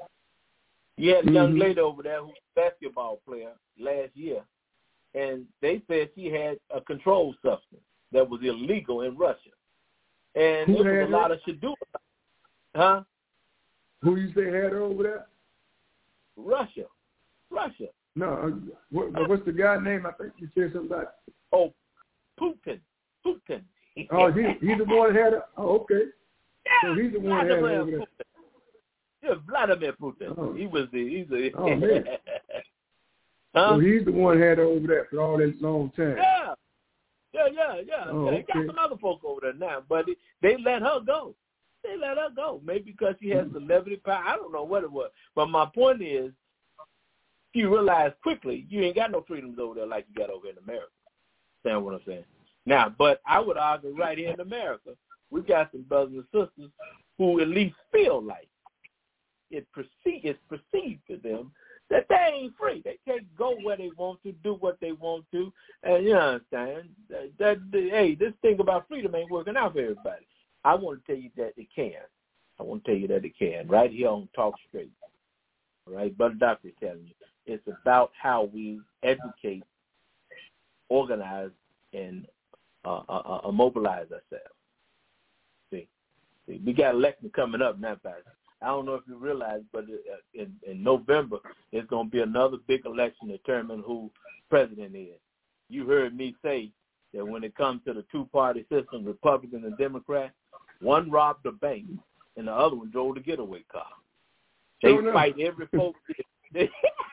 Speaker 3: You had a young
Speaker 4: mm-hmm.
Speaker 3: lady over there who's a basketball player last year, and they said she had a controlled substance that was illegal in Russia. And
Speaker 4: Who
Speaker 3: there was a
Speaker 4: that?
Speaker 3: lot of shit do. Huh?
Speaker 4: Who you say had her over there?
Speaker 3: Russia. Russia.
Speaker 4: No, uh, what, what's the guy's name? I think you said something about.
Speaker 3: Oh, Putin. Putin.
Speaker 4: Oh, he, he's the one that had her? Oh, okay.
Speaker 3: Yeah,
Speaker 4: so he's the one that had her over there.
Speaker 3: Yeah, Vladimir Putin.
Speaker 4: Oh.
Speaker 3: He was the, he's the.
Speaker 4: Oh, man.
Speaker 3: Huh?
Speaker 4: So he's the one that had her over there for all this long time.
Speaker 3: Yeah. Yeah, yeah, yeah.
Speaker 4: Oh,
Speaker 3: yeah. They
Speaker 4: okay.
Speaker 3: got some other folk over there now, but they let her go. They let her go. Maybe because she has celebrity power. I don't know what it was. But my point is, you realize quickly you ain't got no freedoms over there like you got over in America. Understand what I'm saying? Now, but I would argue right here in America, we got some brothers and sisters who at least feel like it perceive, it's perceived to them that they ain't free. They can't go where they want to, do what they want to. And you understand, that, that, that, hey, this thing about freedom ain't working out for everybody. I want to tell you that it can. I want to tell you that it can. Right here on Talk Straight. All right? Brother Doctor is telling you. It's about how we educate, organize, and uh, uh, uh, mobilize ourselves. See? See, we got election coming up now, Pastor. I don't know if you realize, but in, in November, it's going to be another big election to determine who president is. You heard me say that when it comes to the two-party system, Republican and Democrat, one robbed a bank and the other one drove the getaway car. They
Speaker 4: oh,
Speaker 3: fight
Speaker 4: no.
Speaker 3: every four years.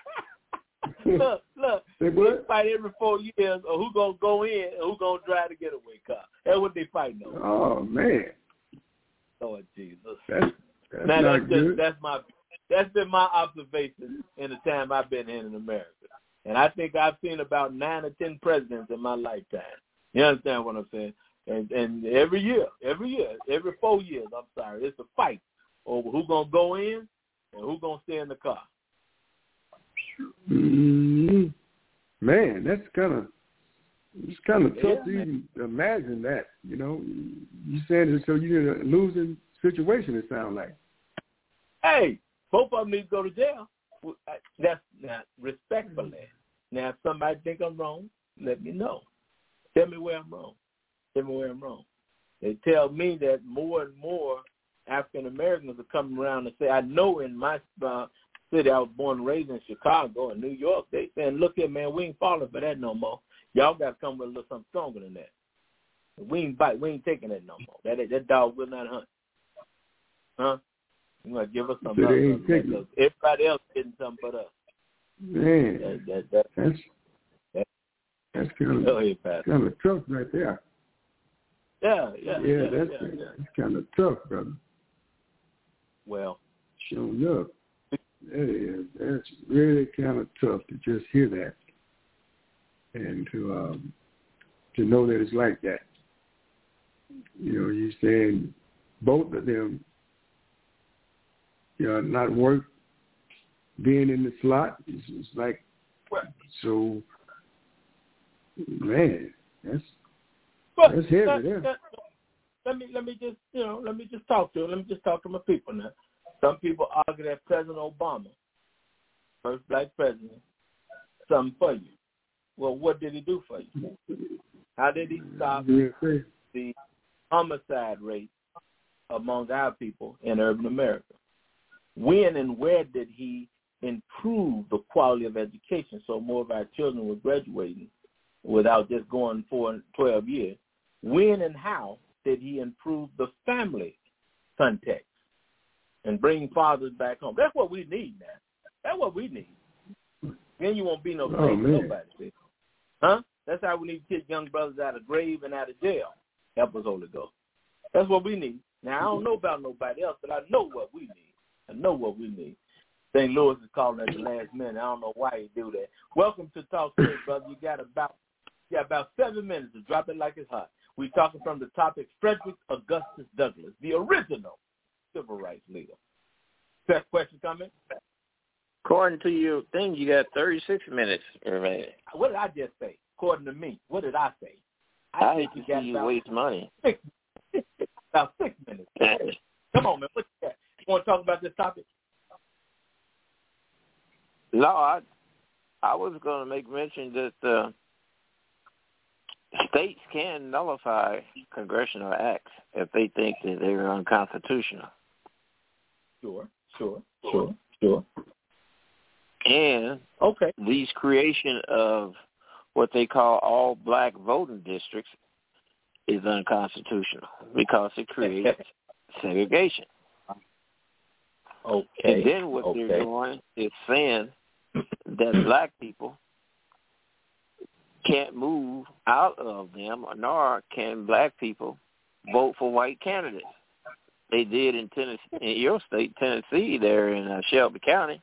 Speaker 3: look, look, they, they fight every four years of who's going to go in and who's going to drive the getaway car. That's what they fighting over.
Speaker 4: Oh, man.
Speaker 3: Lord Jesus.
Speaker 4: That's, that's
Speaker 3: now,
Speaker 4: not
Speaker 3: that's,
Speaker 4: good.
Speaker 3: just, that's, my, that's been my observation in the time I've been in, in America. And I think I've seen about nine or ten presidents in my lifetime. You understand what I'm saying? And, and every year, every year, every four years, I'm sorry, it's a fight over who's going to go in and who's going to stay in the car.
Speaker 4: Mm-hmm. Man, that's kind of It's kind of tough
Speaker 3: Yeah,
Speaker 4: to
Speaker 3: man.
Speaker 4: even imagine that, you know. You saying it so you're in a losing situation, it sounds like.
Speaker 3: Hey, both of them need to go to jail. That's not respectfully. Now, if somebody think I'm wrong, let me know. Tell me where I'm wrong. Tell me where I'm wrong. They tell me that more and more African Americans are coming around and say, I know in my uh, city, I was born and raised in Chicago and New York, they saying, look here, man, we ain't falling for that no more. Y'all got to come with a little something stronger than that. We ain't bite. We ain't taking that no more. That that dog will not hunt. Huh? You want to give us something
Speaker 4: So
Speaker 3: else?
Speaker 4: they ain't taking
Speaker 3: Because everybody else getting something but us.
Speaker 4: Man,
Speaker 3: That, that, that,
Speaker 4: that's
Speaker 3: that,
Speaker 4: that's kind
Speaker 3: go
Speaker 4: of
Speaker 3: ahead, Pastor.
Speaker 4: kind of tough right there.
Speaker 3: Yeah, yeah,
Speaker 4: Yeah,
Speaker 3: yeah,
Speaker 4: that's
Speaker 3: yeah, yeah.
Speaker 4: that's kind of tough, brother.
Speaker 3: Well,
Speaker 4: Showing up. That is, that's really kind of tough to just hear that, and to um, to know that it's like that. You know, you're saying both of them, you know, not worth being in the slot. It's, it's like, so, man, that's
Speaker 3: but
Speaker 4: that's heavy
Speaker 3: that,
Speaker 4: there.
Speaker 3: that, let me let me just you know let me just talk to let me just talk to my people now. Some people argue that President Obama, first black president, something for you. Well, what did he do for you? How did he stop the homicide rate among our people in urban America? When and where did he improve the quality of education so more of our children were graduating without just going for twelve years? When and how did he improve the family context and bring fathers back home? That's what we need now. That's what we need. Then you won't be no slave
Speaker 4: Oh,
Speaker 3: to
Speaker 4: man.
Speaker 3: nobody. See? Huh? That's how we need to kick young brothers out of grave and out of jail. Help us, Holy Ghost. That's what we need. Now, I don't know about nobody else, but I know what we need. I know what we need. Saint Louis is calling at the last minute. I don't know why he do that. Welcome to Talk Straight, brother. You got about you got about seven minutes to drop it like it's hot. We're talking from the topic Frederick Augustus Douglass, the original civil rights leader. First question coming?
Speaker 5: According to your thing, you got thirty-six minutes remaining.
Speaker 3: What did I just say? According to me, what did I say? I,
Speaker 5: I
Speaker 3: think
Speaker 5: hate to
Speaker 3: you got
Speaker 5: see you
Speaker 3: about
Speaker 5: waste money.
Speaker 3: Six, about six minutes. Come on, man. What you got? You want to talk about this topic?
Speaker 5: No, I I was going to make mention that uh, states can nullify congressional acts if they think that they're unconstitutional.
Speaker 3: Sure, sure, sure, sure.
Speaker 5: And
Speaker 3: Okay.
Speaker 5: these creation of what they call all black voting districts is unconstitutional because it creates segregation.
Speaker 3: Okay.
Speaker 5: And then what
Speaker 3: okay.
Speaker 5: they're doing is saying that black people can't move out of them, nor can black people vote for white candidates. They did in Tennessee, in your state, Tennessee, there in uh, Shelby County.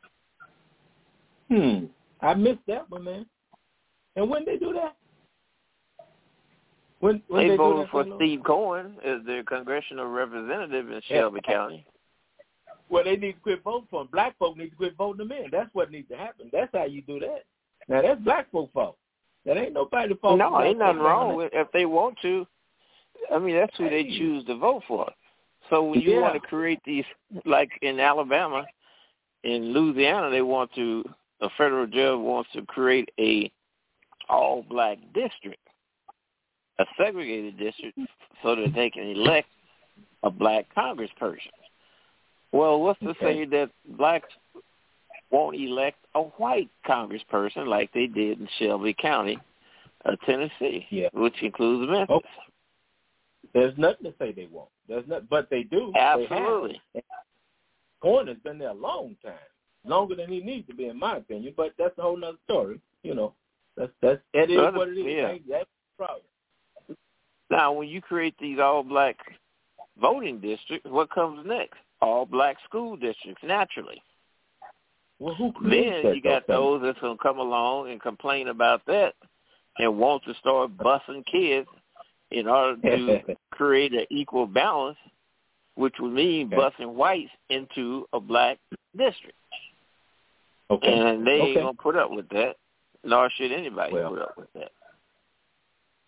Speaker 3: Hmm. I missed that one, man. And when they do that? When, when
Speaker 5: they,
Speaker 3: they
Speaker 5: voted
Speaker 3: do
Speaker 5: for
Speaker 3: that,
Speaker 5: Steve Cohen as their congressional representative in Shelby County.
Speaker 3: Well, they need to quit voting for him. Black folk need to quit voting them in. That's what needs to happen. That's how you do that. Now, that's black folk fault. That ain't nobody fault.
Speaker 5: No, ain't nothing wrong with if they want to. I mean, that's who they choose to vote for. So when you
Speaker 3: yeah.
Speaker 5: want to create these, like in Alabama, in Louisiana, they want to, a federal judge wants to create a all-black district, a segregated district, so that they can elect a black congressperson. Well, what's to
Speaker 3: okay.
Speaker 5: say that blacks won't elect a white congressperson like they did in Shelby County, uh, Tennessee,
Speaker 3: yeah.
Speaker 5: which includes Memphis?
Speaker 3: Okay. There's nothing to say they won't. There's not, but they do.
Speaker 5: Absolutely.
Speaker 3: They Cohen has been there a long time, longer than he needs to be, in my opinion. But that's a whole nother story. You know, that's that's it is
Speaker 5: Other,
Speaker 3: what it is.
Speaker 5: yeah.
Speaker 3: That's the problem.
Speaker 5: Now, when you create these all-black voting districts, what comes next? All-black school districts, naturally.
Speaker 3: Well, who
Speaker 5: then you got those that's going to come along and complain about that and want to start busing kids in order to create an equal balance, which would mean
Speaker 3: okay.
Speaker 5: busing whites into a black district.
Speaker 3: Okay.
Speaker 5: And they
Speaker 3: okay.
Speaker 5: ain't going to put up with that, nor should anybody
Speaker 3: well,
Speaker 5: put up with that.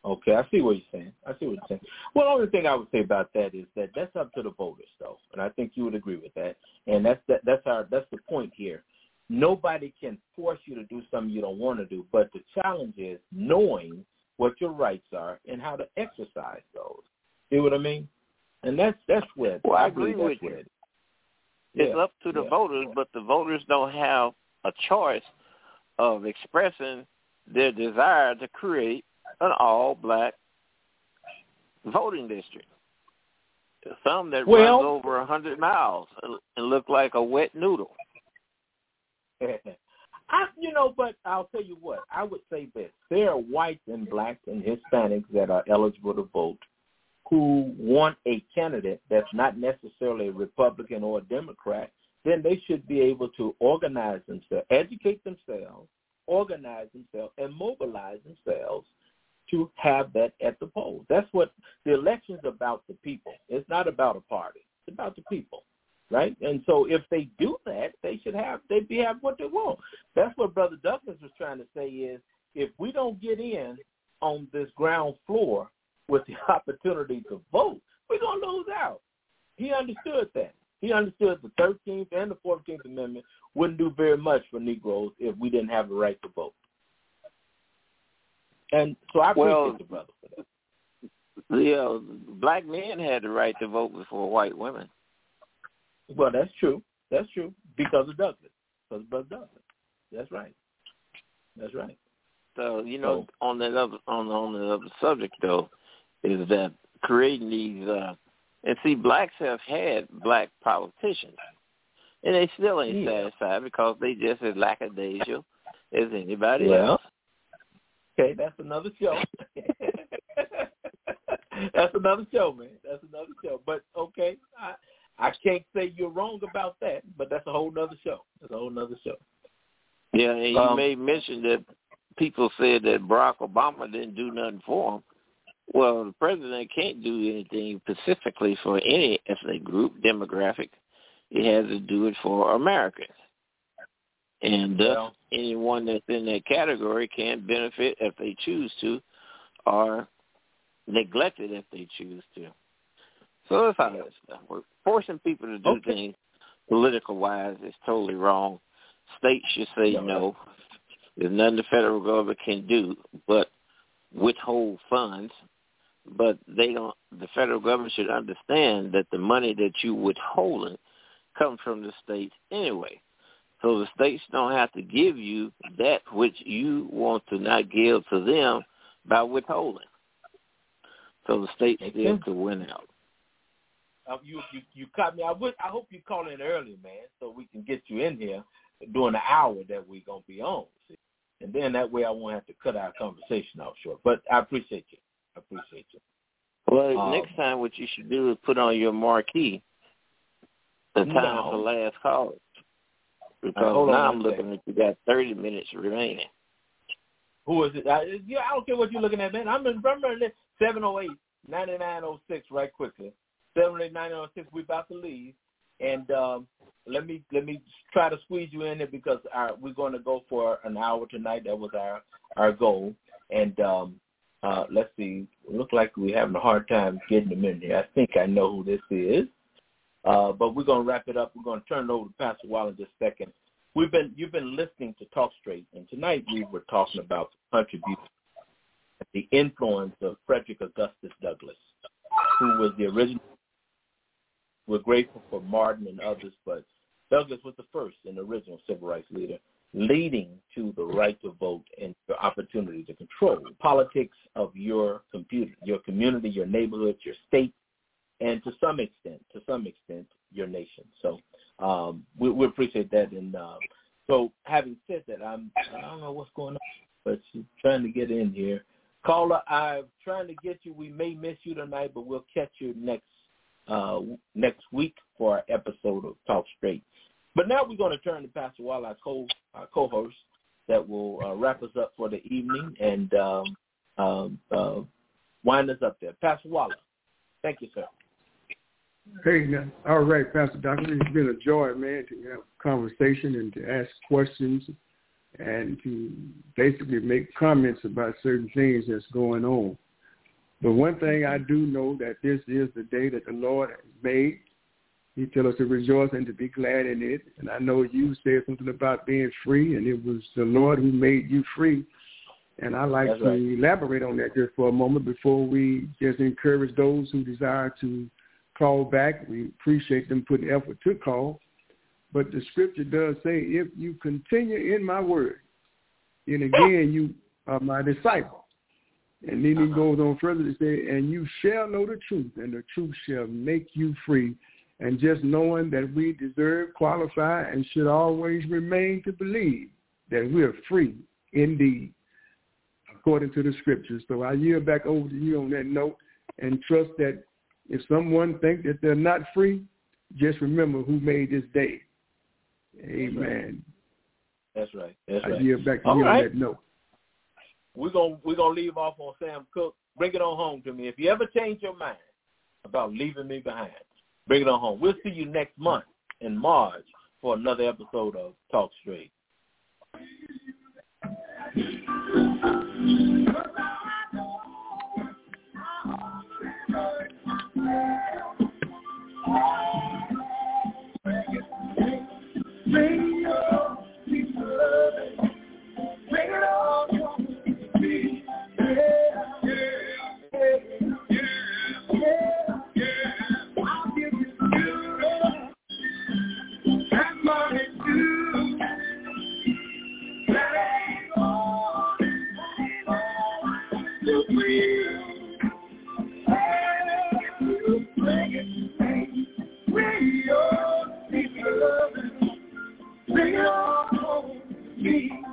Speaker 3: Okay, I see what you're saying. I see what you're saying. Well, the only thing I would say about that is that that's up to the voters, though, and I think you would agree with that. And that's that, that's our that's the point here. Nobody can force you to do something you don't want to do, but the challenge is knowing what your rights are and how to exercise those. See what I mean? And that's that's where
Speaker 5: well, I,
Speaker 3: I
Speaker 5: agree with you.
Speaker 3: It
Speaker 5: it's
Speaker 3: yeah.
Speaker 5: up to the
Speaker 3: yeah.
Speaker 5: voters, but the voters don't have a choice of expressing their desire to create an all-black voting district. Some that
Speaker 3: well,
Speaker 5: runs over a hundred miles and look like a wet noodle.
Speaker 3: I, you know, but I'll tell you what. I would say this: there are whites and blacks and Hispanics that are eligible to vote who want a candidate that's not necessarily a Republican or a Democrat. Then they should be able to organize themselves, educate themselves, organize themselves, and mobilize themselves to have that at the polls. That's what the election's about, the people. It's not about a party. It's about the people, right? And so if they do that, they should have, they be have what they want. That's what Brother Douglas was trying to say is if we don't get in on this ground floor with the opportunity to vote, we're going to lose out. He understood that. He understood the thirteenth and the fourteenth Amendment wouldn't do very much for Negroes if we didn't have the right to vote. And so I appreciate
Speaker 5: well,
Speaker 3: the brother for that.
Speaker 5: The uh, black men had the right to vote before white women.
Speaker 3: Well, that's true. That's true because of Douglas. Because of Brother Douglas. That's right. That's right.
Speaker 5: So you know,
Speaker 3: so,
Speaker 5: on that other on on the other subject though, is that creating these uh, and see, blacks have had black politicians, and they still ain't yeah. satisfied because they just as lackadaisical as anybody
Speaker 3: well,
Speaker 5: else.
Speaker 3: Okay, that's another show. That's another show, man. That's another show. But okay, I I can't say you're wrong about that, but that's a whole nother show. That's a whole nother show.
Speaker 5: Yeah, and you
Speaker 3: um,
Speaker 5: made mention that people said that Barack Obama didn't do nothing for him. Well, the president can't do anything specifically for any ethnic group, demographic. He has to do it for Americans. And thus,
Speaker 3: well,
Speaker 5: anyone that's in that category can benefit if they choose to, or neglected if they choose to. So that's how that stuff works. Forcing people to do
Speaker 3: okay.
Speaker 5: things political-wise is totally wrong. States should say no. no. There's nothing the federal government can do but withhold funds. But they don't. The federal government should understand that the money that you withholding comes from the states anyway. So the states don't have to give you that which you want to not give to them by withholding. So the states
Speaker 3: okay.
Speaker 5: still could win out.
Speaker 3: Uh, you, you you caught me. I would. I hope you call in early, man, so we can get you in here during the hour that we're gonna be on. See? And then that way I won't have to cut our conversation off short. But I appreciate you. I appreciate you.
Speaker 5: Well,
Speaker 3: um,
Speaker 5: next time what you should do is put on your marquee the time
Speaker 3: no.
Speaker 5: for last call. Because
Speaker 3: uh,
Speaker 5: now I'm looking at you got thirty minutes remaining.
Speaker 3: Who is it? I, yeah, I don't care what you're looking at, man. I'm in seven oh eight, ninety-nine oh six right quickly. seven oh eight, ninety-nine oh six, we're about to leave. And um, let me let me try to squeeze you in there because our, we're going to go for an hour tonight. That was our, our goal. And um, uh, let's see. It looks like we're having a hard time getting them in here. I think I know who this is. Uh, but we're going to wrap it up. We're going to turn it over to Pastor Wall in just a second. We've been you've been listening to Talk Straight, and tonight we were talking about the contribution, the influence of Frederick Augustus Douglass, who was the original. We're grateful for Martin and others, but Douglass was the first and original civil rights leader, leading to the right to vote and the opportunity to control politics of your computer, your community, your neighborhood, your state, and to some extent, to some extent, your nation. So um, we, we appreciate that. And uh, so, having said that, I'm I don't know what's going on, but she's trying to get in here. Caller, I'm trying to get you. We may miss you tonight, but we'll catch you next uh, next week for our episode of Talk Straight. But now we're going to turn to Pastor Wall, our, co our co-host, that will uh, wrap us up for the evening and um, um, uh, wind us up there. Pastor Waller, thank you, sir.
Speaker 4: Hey, now, all right, Pastor Doctor. It's been a joy, man, to have a conversation and to ask questions and to basically make comments about certain things that's going on. But one thing I do know, that this is the day that the Lord has made. He tells us to rejoice and to be glad in it. And I know you said something about being free, and it was the Lord who made you free. And I'd like That's to right. elaborate on that just for a moment before we just encourage those who desire to call back. We appreciate them putting effort to call. But the scripture does say, if you continue in my word, and again, you are my disciple. And then he goes on further to say, and you shall know the truth, and the truth shall make you free. And just knowing that we deserve, qualify, and should always remain to believe that we are free indeed, according to the scriptures. So I yield back over to you on that note, and trust that if someone thinks that they're not free, just remember who made this day. Amen.
Speaker 3: That's right. That's
Speaker 4: I
Speaker 3: right.
Speaker 4: yield back to
Speaker 3: All
Speaker 4: you
Speaker 3: right.
Speaker 4: on that note.
Speaker 3: We're gonna we're gonna leave off on Sam Cooke. Bring it on home to me. If you ever change your mind about leaving me behind, bring it on home. We'll see you next month in March for another episode of Talk Straight.
Speaker 6: Bring your people, bring it on home to me. Yeah, yeah, yeah, yeah, yeah. I'll give you you that money too. That ain't all, that ain't all to bring. Hey, you bring it, bring your people. Bring it on home to me.